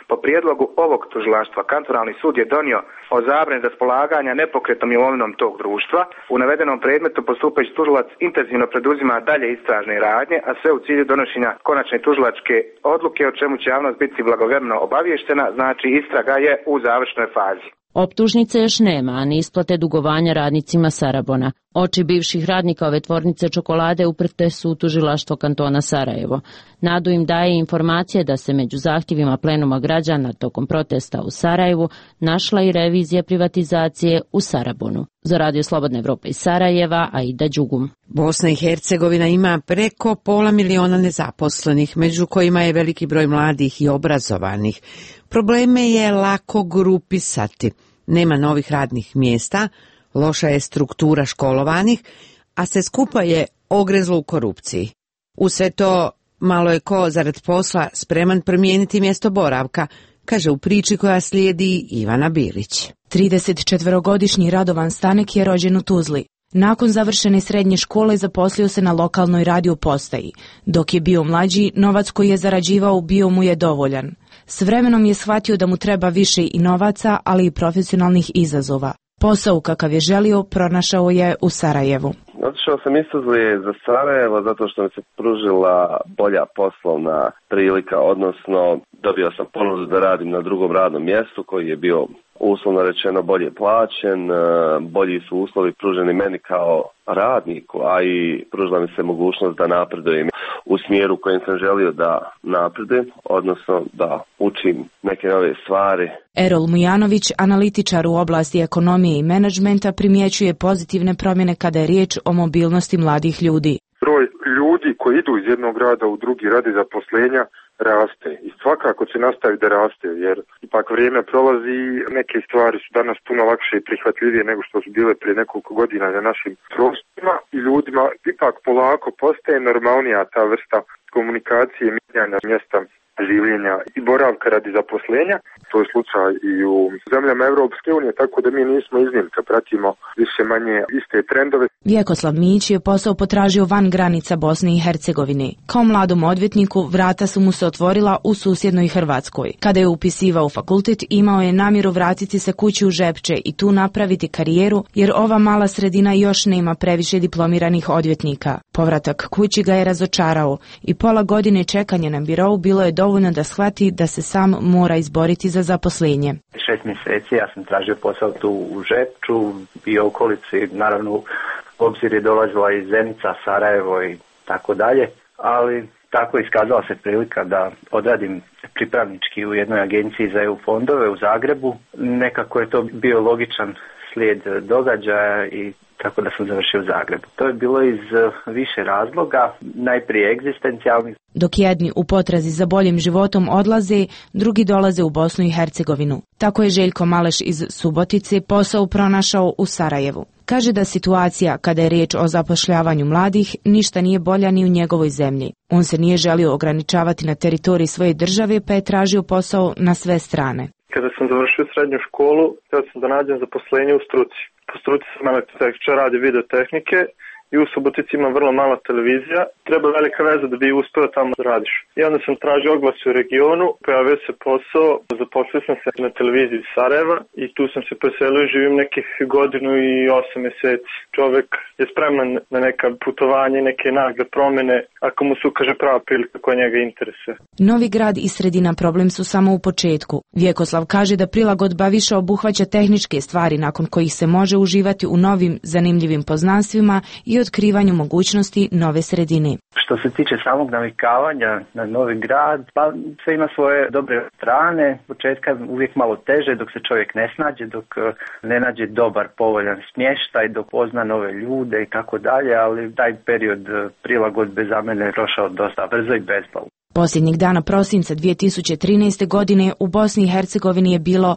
Speaker 29: Po prijedlogu ovog tužilaštva kantonalni sud je donio o zabrani raspolaganja nepokretnom imovinom tog društva. U navedenom predmetu postupajući tužilac intenzivno preduzima dalje istražne radnje, a sve u cilju donošenja konačne tužilačke odluke, o čemu će javnost biti blagovremeno obavještena, znači istraga je u završnoj fazi.
Speaker 15: Optužnice još nema, a ni isplate dugovanja radnicima Sarabona. Oči bivših radnika ove tvornice čokolade uprte su u tužilaštvo kantona Sarajevo. Nadu im daje informacije da se među zahtjevima plenuma građana tokom protesta u Sarajevu našla i revizija privatizacije u Sarabonu. Za Radio Slobodna Evropa iz Sarajeva, Aida Đugum.
Speaker 1: Bosna i Hercegovina ima preko 500.000 nezaposlenih, među kojima je veliki broj mladih i obrazovanih. Probleme je lako grupisati. Nema novih radnih mjesta, loša je struktura školovanih, a sve skupa je ogrezlo u korupciji. U sve to malo je ko zarad posla spreman promijeniti mjesto boravka, kaže u priči koja slijedi Ivana Bilić.
Speaker 3: 34-godišnji Radovan Stanek je rođen u Tuzli. Nakon završene srednje škole zaposlio se na lokalnoj radio postaji. Dok je bio mlađi, novac koji je zarađivao bio mu je dovoljan. S vremenom je shvatio da mu treba više i novaca, ali i profesionalnih izazova. Posao kakav je želio pronašao je u Sarajevu.
Speaker 11: Otišao sam iz Tuzle za Sarajevo zato što mi se pružila bolja poslovna prilika, odnosno dobio sam ponudu da radim na drugom radnom mjestu koji je bio uslovno rečeno bolje plaćen, bolji su uslovi pruženi meni kao radniku, a i pružila mi se mogućnost da napredujem u smjeru kojem sam želio da napredujem, odnosno da učim neke nove stvari.
Speaker 3: Erol Mujanović, analitičar u oblasti ekonomije i menadžmenta, primjećuje pozitivne promjene kada je riječ o mobilnosti mladih ljudi.
Speaker 4: Broj ljudi koji idu iz jednog grada u drugi radi zaposlenja raste i svakako će nastaviti da raste, jer ipak vrijeme prolazi i neke stvari su danas puno lakše i prihvatljivije nego što su bile prije nekoliko godina na našim prostorima i ljudima ipak polako postaje normalnija ta vrsta komunikacije, mijenjanja mjesta življenja i boravka radi zaposlenja. To je slučaj i u zemljama Europske unije, tako da mi nismo iznimka, pratimo više manje iste trendove.
Speaker 3: Vjekoslav Mijić je posao potražio van granica Bosne i Hercegovine. Kao mladom odvjetniku vrata su mu se otvorila u susjednoj Hrvatskoj. Kada je upisivao fakultet, imao je namjeru vratiti se kući u Žepče i tu napraviti karijeru, jer ova mala sredina još nema previše diplomiranih odvjetnika. Povratak kući ga je razočarao i pola godine čekanja na birou bilo je dovoljno da shvati da se sam mora izboriti za zaposlenje.
Speaker 29: 6 mjeseci ja sam tražio posao tu u Žepču i okolici, naravno u obzir je dolazila iz Zenica, Sarajevo i tako dalje, ali tako iskazala se prilika da odradim pripravnički u jednoj agenciji za EU fondove u Zagrebu. Nekako je to bio logičan slijed događaja i tako da sam završio u Zagrebu. To je bilo iz više razloga, najprije egzistencijalnih.
Speaker 3: Dok jedni u potrazi za boljim životom odlaze, drugi dolaze u Bosnu i Hercegovinu. Tako je Željko Maleš iz Subotice posao pronašao u Sarajevu. Kaže da situacija, kada je riječ o zapošljavanju mladih, ništa nije bolja ni u njegovoj zemlji. On se nije želio ograničavati na teritoriji svoje države, pa je tražio posao na sve strane.
Speaker 4: Kada sam završio srednju školu, htio sam da nađem zaposlenje u struci. Po struci sam elektrotehničar, radi videotehnike i u Subotici ima vrlo mala televizija. Treba velika veza da bi uspio tamo da radiš. I onda sam tražio oglas u regionu, pojavio se posao, zaposlio sam se na televiziji Sarajeva i tu sam se preselio i živim nekih 1 godinu i 8 mjeseci. Čovjek je spreman na neka putovanja, neke nagle promjene, ako mu se ukaže prava prilika koja njega interesuje.
Speaker 3: Novi grad i sredina problem su samo u početku. Vjekoslav kaže da prilagodba više obuhvaća tehničke stvari nakon kojih se može uživati u novim zanimljivim poznanstvima i otkrivanju mogućnosti nove sredine.
Speaker 29: Što se tiče samog navikavanja na novi grad, pa sve ima svoje dobre strane. Početka uvijek malo teže dok se čovjek ne snađe, dok ne nađe dobar, povoljan smještaj, dok pozna nove ljude i tako dalje, ali taj period prilagodbe za mene je prošao dosta brzo i bezbolno.
Speaker 3: Posljednjeg dana prosinca 2013. godine u Bosni i Hercegovini je bilo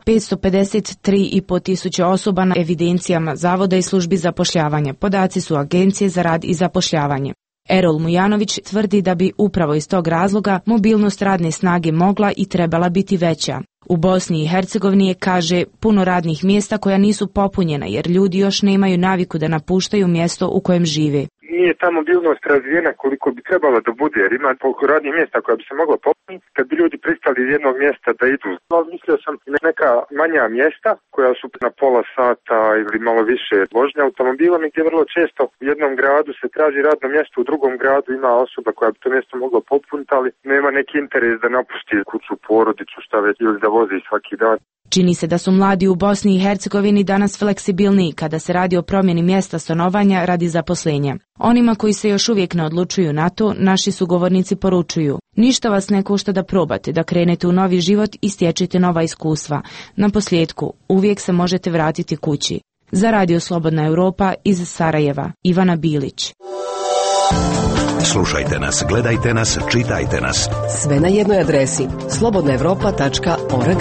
Speaker 3: 553.500 tisuće osoba na evidencijama Zavoda i službi zapošljavanja. Podaci su Agencije za rad i zapošljavanje. Erol Mujanović tvrdi da bi upravo iz tog razloga mobilnost radne snage mogla i trebala biti veća. U Bosni i Hercegovini je, kaže, puno radnih mjesta koja nisu popunjena jer ljudi još nemaju naviku da napuštaju mjesto u kojem žive.
Speaker 4: nije ta mobilnost razvijena koliko bi trebala da bude, jer ima radnih mjesta koja bi se mogla popuniti kad bi ljudi pristali iz jednog mjesta da idu. Mislio sam na neka manja mjesta koja su na pola sata ili malo više vožnje automobilom i gdje vrlo često u jednom gradu se traži radno mjesto, u drugom gradu ima osoba koja bi to mjesto mogla popuniti, ali nema neki interes da napusti kuću, porodicu, šta već, ili da vozi svaki dan.
Speaker 3: Čini se da su mladi u Bosni i Hercegovini danas fleksibilniji kada se radi o promjeni mjesta stanovanja radi zaposlenja. Onima koji se još uvijek ne odlučuju na to, naši sugovornici poručuju: ništa vas ne košta da probate, da krenete u novi život i stječete nova iskustva. Na posljedku, uvijek se možete vratiti kući. Za Radio Slobodna Europa iz Sarajeva, Ivana Bilić.
Speaker 5: Slušajte nas, gledajte nas, čitajte nas.
Speaker 2: Sve na jednoj adresi: slobodnaevropa.org.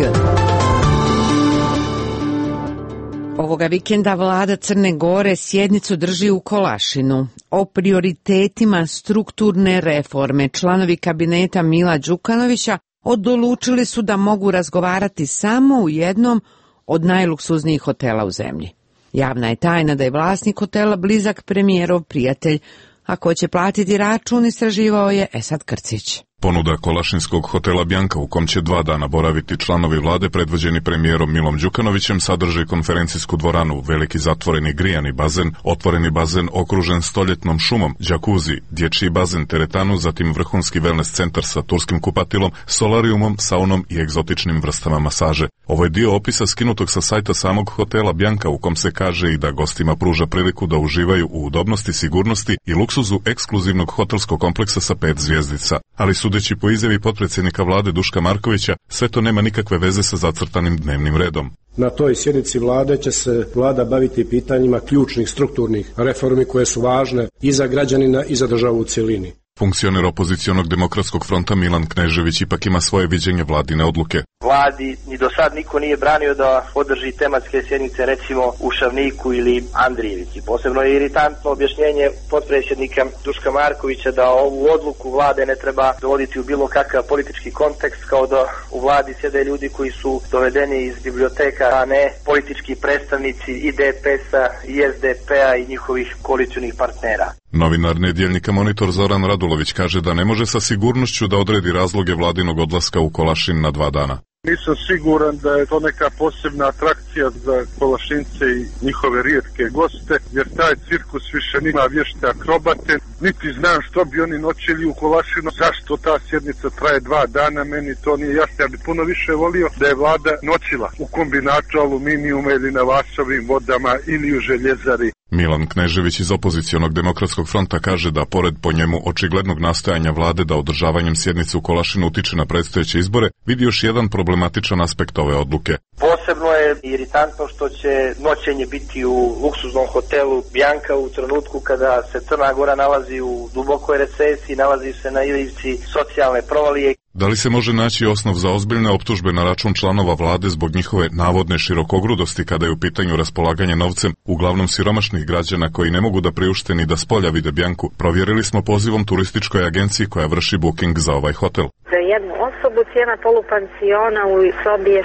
Speaker 1: Ovoga vikenda vlada Crne Gore sjednicu drži u Kolašinu. O prioritetima strukturne reforme članovi kabineta Mila Đukanovića odlučili su da mogu razgovarati samo u jednom od najluksuznijih hotela u zemlji. Javna je tajna da je vlasnik hotela blizak premijerov prijatelj, a ko će platiti račun istraživao je Esad Krcić.
Speaker 6: Ponuda kolašinskog hotela Bjanka u kom će 2 dana boraviti članovi vlade predvođeni premijerom Milom Đukanovićem sadrži konferencijsku dvoranu, veliki zatvoreni grijani bazen, otvoreni bazen okružen stoljetnom šumom, džakuzi, dječji bazen, teretanu, zatim vrhunski wellness centar sa turskim kupatilom, solarijumom, saunom i egzotičnim vrstama masaže. Ovo je dio opisa skinutog sa sajta samog hotela Bjanka u kom se kaže i da gostima pruža priliku da uživaju u udobnosti, sigurnosti i luksuzu ekskluzivnog hotelskog kompleksa sa 5 zvjezdica. Ali sudeći po izjavi potpredsjednika vlade Duška Markovića, sve to nema nikakve veze sa zacrtanim dnevnim redom.
Speaker 8: Na toj sjednici vlade će se vlada baviti pitanjima ključnih strukturnih reformi koje su važne i za građanina i za državu u cjelini.
Speaker 6: Funkcioner opozicionog demokratskog fronta Milan Knežević ipak ima svoje viđenje vladine odluke.
Speaker 9: Vladi ni do sad niko nije branio da održi tematske sjednice recimo u Šavniku ili Andrijevici. Posebno je iritantno objašnjenje potpredsjednika Duška Markovića da ovu odluku vlade ne treba dovoditi u bilo kakav politički kontekst, kao da u vladi sjede ljudi koji su dovedeni iz biblioteka, a ne politički predstavnici i DPS-a i SDP-a i njihovih koalicionih partnera.
Speaker 6: Novinar nedjeljnika Monitor Zoran Radulović kaže da ne može sa sigurnošću da odredi razloge vladinog odlaska u Kolašin na 2 dana.
Speaker 10: Nisam siguran da je to neka posebna atrakcija za Kolašince i njihove rijetke goste, jer taj cirkus više nima vješte akrobate, niti znam što bi oni noćili u Kolašinu, zašto ta sjednica traje 2 dana, meni to nije jasno. Ja bi puno više volio da je vlada noćila u kombinatu aluminijuma ili na Vasovim vodama ili u željezari.
Speaker 6: Milan Knežević iz opozicionog demokratskog fronta kaže da pored po njemu očiglednog nastojanja vlade da održavanjem sjednice u Kolašinu utiče na predstojeće izbore, vidi još jedan problematičan aspekt ove odluke.
Speaker 9: Posebno je iritantno što će noćenje biti u luksuznom hotelu Bjanka u trenutku kada se Crna Gora nalazi u dubokoj recesiji, nalazi se na ivici socijalne provalije.
Speaker 6: Da li se može naći osnov za ozbiljne optužbe na račun članova vlade zbog njihove navodne širokogrudosti kada je u pitanju raspolaganje novcem, uglavnom siromašnih građana koji ne mogu da priušte ni da spolja vide Bjanku? Provjerili smo pozivom turističkoj agenciji koja vrši booking za ovaj hotel.
Speaker 18: Za jednu osobu cijena polupansiona u sobi je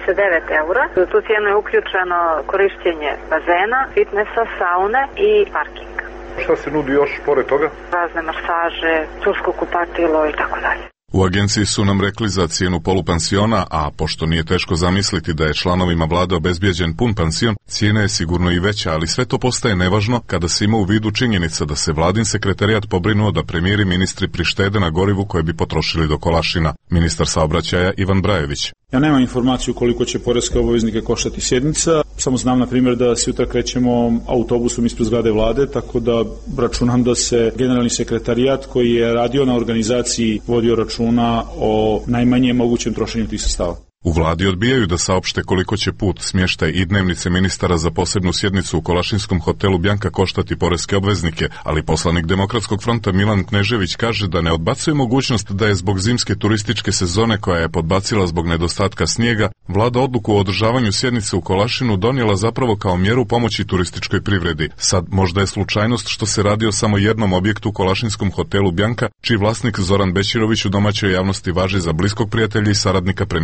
Speaker 18: 79 eura. U tu cijenu je uključeno korištenje bazena, fitnessa, saune i parking.
Speaker 10: Šta se nudi još pored toga?
Speaker 18: Razne masaže, tursko kupatilo i tako dalje.
Speaker 6: U agenciji su nam rekli za cijenu polupansiona, a pošto nije teško zamisliti da je članovima vlade obezbijeđen pun pansion, cijena je sigurno i veća, ali sve to postaje nevažno kada se ima u vidu činjenica da se vladin sekretarijat pobrinuo da premijeri ministri prištede na gorivu koje bi potrošili do Kolašina. Ministar saobraćaja Ivan Brajević.
Speaker 25: Ja nemam informaciju koliko će poreske obaveznike koštati sjednica, samo znam na primjer da sutra krećemo autobusom ispred zgrade vlade, tako da računam da se generalni sekretarijat koji je radio na organizaciji vodio računa o najmanjem mogućem trošenju tih sredstava.
Speaker 6: U vladi odbijaju da saopšte koliko će put, smještaj i dnevnice ministara za posebnu sjednicu u Kolašinskom hotelu Bjanka koštati poreske obveznike, ali poslanik Demokratskog fronta Milan Knežević kaže da ne odbacuje mogućnost da je zbog zimske turističke sezone koja je podbacila zbog nedostatka snijega, vlada odluku o održavanju sjednice u Kolašinu donijela zapravo kao mjeru pomoći turističkoj privredi. Sad možda je slučajnost što se radi o samo jednom objektu u Kolašinskom hotelu Bjanka, čiji vlasnik Zoran Bećirović u domaćoj javnosti važi za bliskog prijatelja i saradnika premijera Mila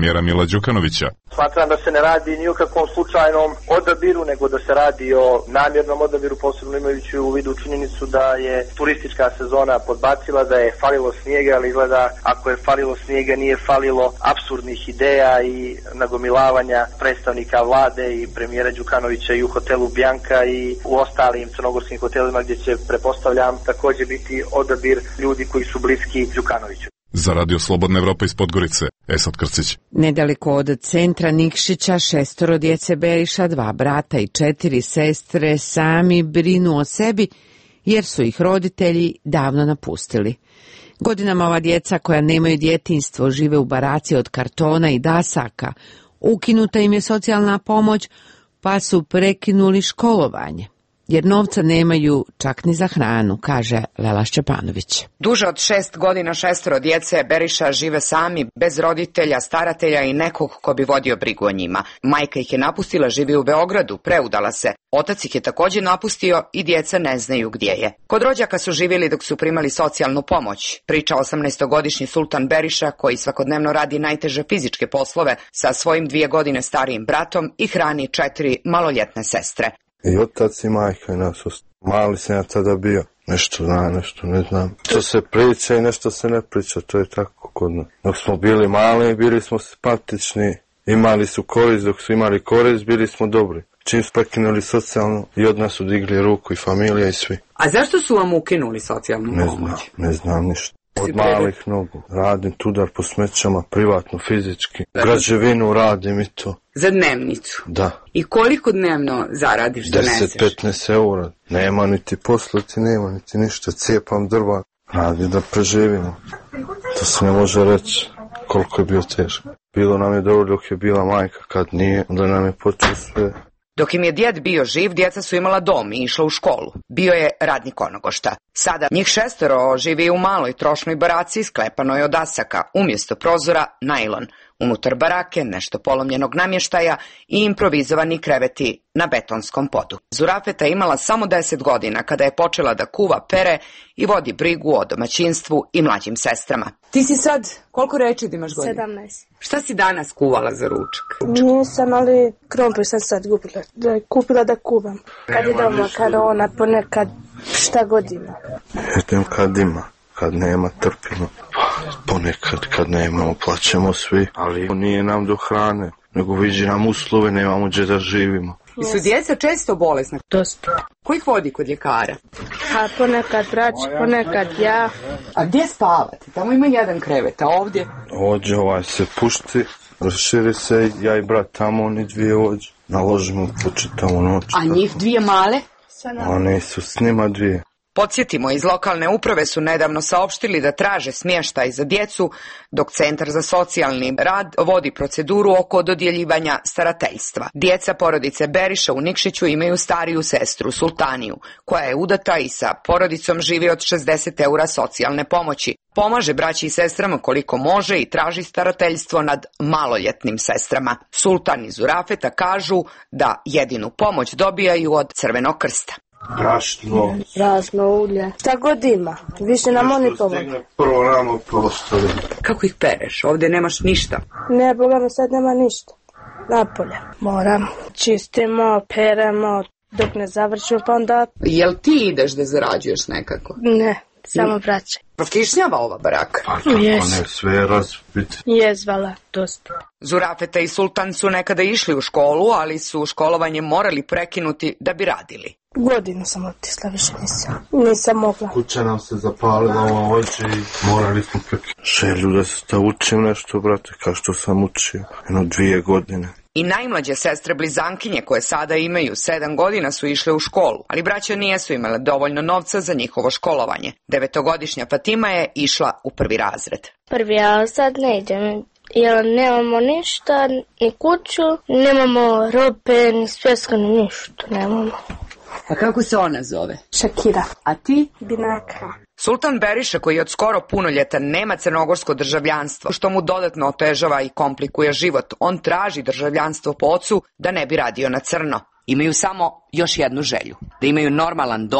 Speaker 6: Mila Đukanovića.
Speaker 9: Smatram da se ne radi ni o kakvom slučajnom odabiru, nego da se radi o namjernom odabiru, posebno imajući u vidu činjenicu da je turistička sezona podbacila, da je falilo snijega, ali izgleda ako je falilo snijega nije falilo apsurdnih ideja i nagomilavanja predstavnika vlade i premijera Đukanovića i u hotelu Bianca i u ostalim crnogorskim hotelima gdje će, pretpostavljam, također biti odabir ljudi koji su bliski Đukanoviću.
Speaker 6: Za Radio Slobodna Evropa iz Podgorice, Esad Krcić.
Speaker 1: Nedaleko od centra Nikšića 6 djece Beriša, 2 brata i 4 sestre sami brinu o sebi jer su ih roditelji davno napustili. Godinama ova djeca koja nemaju djetinjstvo žive u baraci od kartona i dasaka. Ukinuta im je socijalna pomoć pa su prekinuli školovanje. Jer novca nemaju čak ni za hranu, kaže Lela Šćepanović.
Speaker 7: Duže od 6 godina 6 djece Beriša žive sami, bez roditelja, staratelja i nekog ko bi vodio brigu o njima. Majka ih je napustila, živi u Beogradu, preudala se. Otac ih je također napustio i djeca ne znaju gdje je. Kod rođaka su živjeli dok su primali socijalnu pomoć. Priča 18-godišnji Sultan Beriša, koji svakodnevno radi najteže fizičke poslove sa svojim 2 godine starijim bratom i hrani 4 maloljetne sestre.
Speaker 12: I otac i majka i nas mali sam ja tada bio. Nešto zna, nešto ne znam. Što se priča i nešto se ne priča, to je tako kod nas. Dok smo bili mali, bili smo simpatični, imali su korist, dok su imali korist, bili smo dobri. Čim su prekinuli socijalno i od nas su digli ruku i familija i svi.
Speaker 13: A zašto su vam ukinuli socijalnu pomoć?
Speaker 12: Ne znam ništa. Od malih nogu. Radim tudar po smećama, privatno, fizički. Građevinu radim i to.
Speaker 13: Za dnevnicu?
Speaker 12: Da.
Speaker 13: I koliko dnevno zaradiš, doneseš?
Speaker 12: 10-15 eura. Nema niti poslati, nema niti ništa. Cijepam drva. Radim da preživimo. To se ne može reći koliko je bio teško. Bilo nam je dobro dok je bila majka, kad nije, onda nam je počeo sve.
Speaker 7: Dok im je djed bio živ, djeca su imala dom i išla u školu. Bio je radnik onogošta. Sada njih 6 živi u maloj trošnoj baraci sklepanoj od dasaka, umjesto prozora najlon. Unutar barake nešto polomljenog namještaja i improvizovani kreveti na betonskom podu. Zurafeta imala samo 10 godina kada je počela da kuva, pere i vodi brigu o domaćinstvu i mlađim sestrama.
Speaker 13: Ti si sad, koliko reći da imaš godina?
Speaker 14: 17.
Speaker 13: Šta si danas kuvala za ručak?
Speaker 14: Nisam, ali krompir sam sad kupila da kuvam. Kad idem makarona, ponekad šta god ima.
Speaker 12: Jedem kad ima, kad nema trpimo. Ponekad kad nemamo, plaćemo svi, ali nije nam do hrane, nego viđi nam uslove, nemamo gdje da živimo.
Speaker 13: I su djeca često bolesna?
Speaker 14: Dosta.
Speaker 13: Ko ih vodi kod ljekara?
Speaker 14: A ponekad brać, ponekad ja.
Speaker 13: A gdje spavate? Tamo ima jedan krevet, a ovdje?
Speaker 12: Ovdje se pušti, raširi se, ja i brat tamo, oni 2 ovdje. Naložimo kući tamo noć.
Speaker 13: A njih 2 male?
Speaker 12: Oni su s njima 2.
Speaker 7: Podsjetimo, iz lokalne uprave su nedavno saopštili da traže smještaj za djecu, dok Centar za socijalni rad vodi proceduru oko dodjeljivanja starateljstva. Djeca porodice Beriša u Nikšiću imaju stariju sestru Sultaniju, koja je udata i sa porodicom živi od 60 eura socijalne pomoći. Pomaže braći i sestrama koliko može i traži starateljstvo nad maloljetnim sestrama. Sultan i Zurafeta kažu da jedinu pomoć dobijaju od Crvenog krsta.
Speaker 12: Brašno.
Speaker 14: Razno ulje. Šta god ima. Više nam oni pomogu.
Speaker 12: Prvo rano postavim.
Speaker 13: Kako ih pereš? Ovdje nemaš ništa.
Speaker 14: Ne, Boga mi sad nema ništa. Napolje. Moram. Čistimo, peremo, dok ne završimo pa onda...
Speaker 13: Jel ti ideš da zarađuješ nekako?
Speaker 14: Ne, samo vraćaj.
Speaker 13: Prokišnjava ova baraka?
Speaker 12: Pa kako ne, sve razbiti.
Speaker 14: Jezvala, dosta.
Speaker 7: Zurafeta i Sultan su nekada išli u školu, ali su školovanje morali prekinuti da bi radili.
Speaker 14: Godinu sam otisla, više nisam mogla.
Speaker 12: Kuća nam se zapalila ovo oči i morali smo prekinuti. Želju da učim nešto, brate, kao što sam učio. 2 godine.
Speaker 7: I najmlađe sestre blizankinje koje sada imaju 7 godina su išle u školu, ali braća nisu imale dovoljno novca za njihovo školovanje. 9-godišnja Fatima je išla u 1. razred.
Speaker 14: Prvi, a sad ne idem. Jer nemamo ništa, ni kuću, nemamo robe, ni sveska, ni ništa, nemamo.
Speaker 13: A kako se ona zove?
Speaker 14: Šakira.
Speaker 13: A ti?
Speaker 14: Binaka.
Speaker 7: Sultan Beriša, koji je od skoro punoljetan, nema crnogorsko državljanstvo, što mu dodatno otežava i komplikuje život. On traži državljanstvo po ocu da ne bi radio na crno. Imaju samo još jednu želju, da imaju normalan dom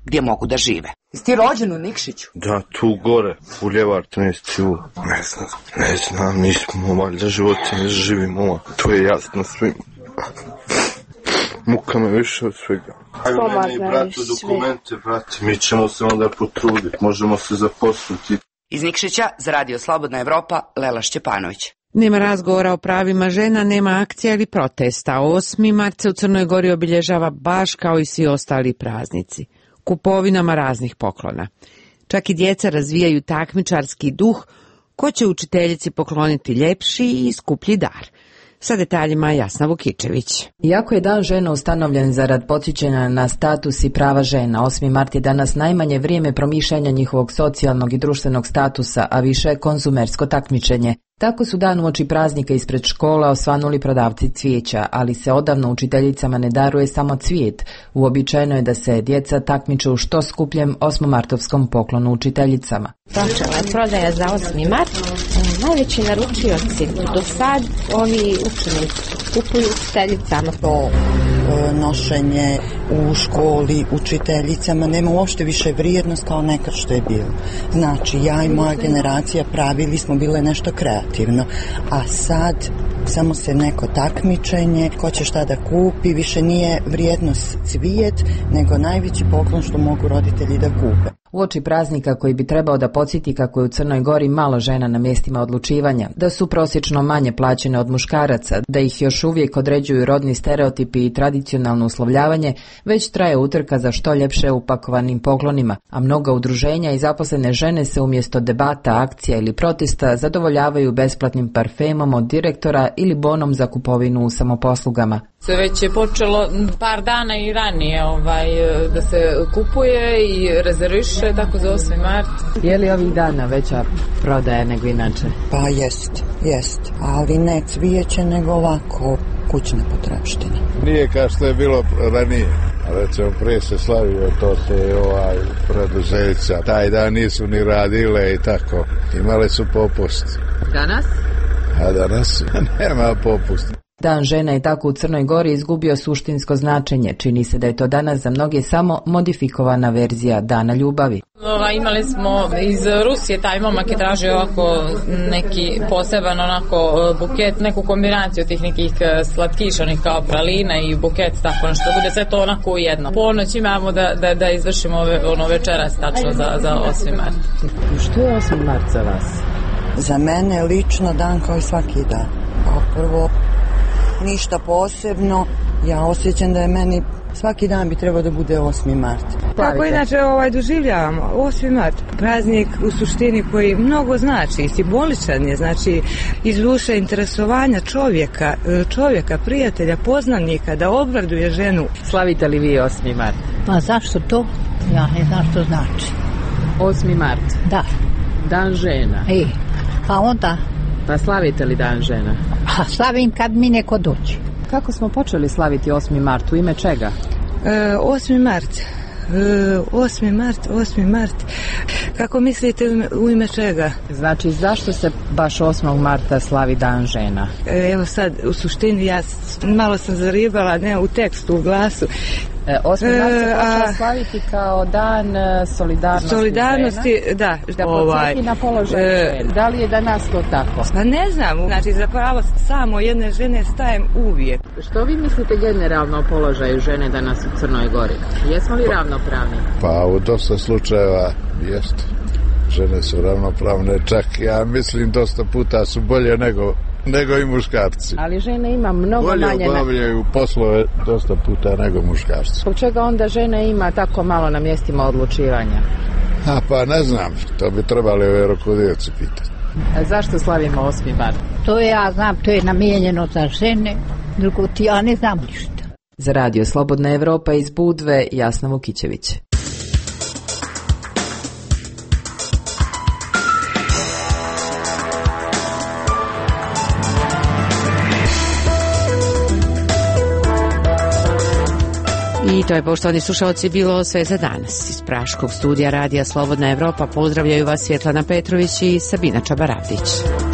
Speaker 7: gdje mogu da žive. Jesi ti rođen u Nikšiću?
Speaker 12: Da, tu gore, u Ljevar 13. Ne znam, nismo valjda životinje, živimo, to je jasno svim. Muka me više od svega. Ajmo meni, brate, dokumente, brate, mi ćemo se onda potruditi, možemo se zaposliti.
Speaker 7: Iz Nikšića za Radio Slobodna Evropa, Lela Šćepanović.
Speaker 1: Nema razgovora o pravima žena, nema akcija ili protesta. 8. mart se u Crnoj Gori obilježava baš kao i svi ostali praznici, kupovinama raznih poklona. Čak i djeca razvijaju takmičarski duh, ko će učiteljici pokloniti ljepši i skuplji dar. Sa detaljima Jasna Vukičević.
Speaker 16: Iako je Dan žena ustanovljen zarad podsjećanja na status i prava žena, 8. mart je danas najmanje vrijeme promišljanja njihovog socijalnog i društvenog statusa, a više konzumersko takmičenje. Tako su dan uoči praznika ispred škola osvanuli prodavci cvijeća, ali se odavno učiteljicama ne daruje samo cvijet. Uobičajeno je da se djeca takmiče u što skupljem 8-martovskom poklonu učiteljicama.
Speaker 17: Počela je prodaja za 8. mart. Najveći naručioci do sad ovi učenici kupuju učiteljicama.
Speaker 19: To nošenje u školi učiteljicama nema uopšte više vrijednost kao nekad što je bilo. Znači, ja i moja generacija pravili smo bile nešto kreativno, a sad samo se neko takmičenje, ko će šta da kupi, više nije vrijednost cvijet, nego najveći poklon što mogu roditelji da kupe.
Speaker 16: Uoči praznika koji bi trebao da podsjeti kako je u Crnoj Gori malo žena na mjestima odlučivanja, da su prosječno manje plaćene od muškaraca, da ih još uvijek određuju rodni stereotipi i tradicionalno uslovljavanje, već traje utrka za što ljepše upakovanim poklonima, a mnoga udruženja i zaposlene žene se umjesto debata, akcija ili protesta zadovoljavaju besplatnim parfemom od direktora ili bonom za kupovinu u samoposlugama.
Speaker 20: Se već je počelo par dana i ranije da se kupuje i rezerviše tako za 8. mart.
Speaker 16: Je li ovih dana veća prodaja nego inače?
Speaker 19: Pa jest, ali ne cvijeće nego ovako kućne potrepštine.
Speaker 21: Nije kao što je bilo ranije. Recimo prije se slavio to se preduzeća. Taj dan nisu ni radile i tako. Imale su popust.
Speaker 16: Danas?
Speaker 21: A danas nema popust.
Speaker 16: Dan žena je tako u Crnoj Gori izgubio suštinsko značenje. Čini se da je to danas za mnoge samo modifikovana verzija Dana ljubavi.
Speaker 20: Imali smo iz Rusije, taj momak je tražio ovako neki poseban buket, neku kombinaciju tih nekih slatkiša, onih kao pralina i buket, tako nešto, bude sve to onako u jedno. Ponoć imamo da izvršimo večeras tačno za 8. mart.
Speaker 16: Što je 8. mart za vas?
Speaker 19: Za mene lično dan kao i svaki dan. A prvo, ništa posebno, ja osjećam da je meni svaki dan bi trebao da bude 8. mart.
Speaker 22: Tako inače doživljavamo 8. mart, praznik u suštini koji mnogo znači, simboličan je, znači iz duše interesovanja čovjeka, prijatelja, poznanika, da obraduje ženu.
Speaker 16: Slavite li vi 8. mart?
Speaker 26: Pa zašto to? Ja ne znam što znači.
Speaker 16: 8. mart?
Speaker 26: Da.
Speaker 16: Dan žena?
Speaker 26: Pa onda?
Speaker 16: Pa slavite li Dan žena?
Speaker 26: A slavim kad mi neko dođe.
Speaker 16: Kako smo počeli slaviti 8. mart? U ime čega?
Speaker 22: 8. mart. Kako mislite u ime čega?
Speaker 16: Znači, zašto se baš 8. marta slavi Dan žena?
Speaker 22: Evo sad, u suštini ja malo sam zaribala, ne u tekstu, u glasu.
Speaker 16: 8. mart se počeo slaviti kao dan solidarnosti žena,
Speaker 22: da
Speaker 16: podsjeti na položaj žena. Da li je danas to tako?
Speaker 22: Pa ne znam, znači za pravo samo jedne žene stajem uvijek.
Speaker 16: Što vi mislite generalno o položaju žene danas u Crnoj Gori? Jesmo li ravnopravni?
Speaker 21: Pa u dosta slučajeva jeste. Žene su ravnopravne, čak ja mislim dosta puta su bolje nego i muškarci.
Speaker 16: Ali žene ima mnogo
Speaker 21: bolje
Speaker 16: manje...
Speaker 21: Bolje obavljaju poslove dosta puta nego muškarci.
Speaker 16: Zbog čega onda žene ima tako malo na mjestima odlučivanja?
Speaker 21: Pa ne znam, to bi trebali ove rukovodioci pitati.
Speaker 16: Zašto slavimo 8. mart?
Speaker 26: To ja znam, to je namijenjeno za žene, drugo ti ja ne znam ništa.
Speaker 16: Za Radio Slobodna Evropa iz Budve, Jasna Vukičević. I to je, poštovani slušalci, bilo sve za danas. Iz praškog studija Radija Slobodna Evropa pozdravljaju vas Svjetlana Petrović i Sabina Čabaradić.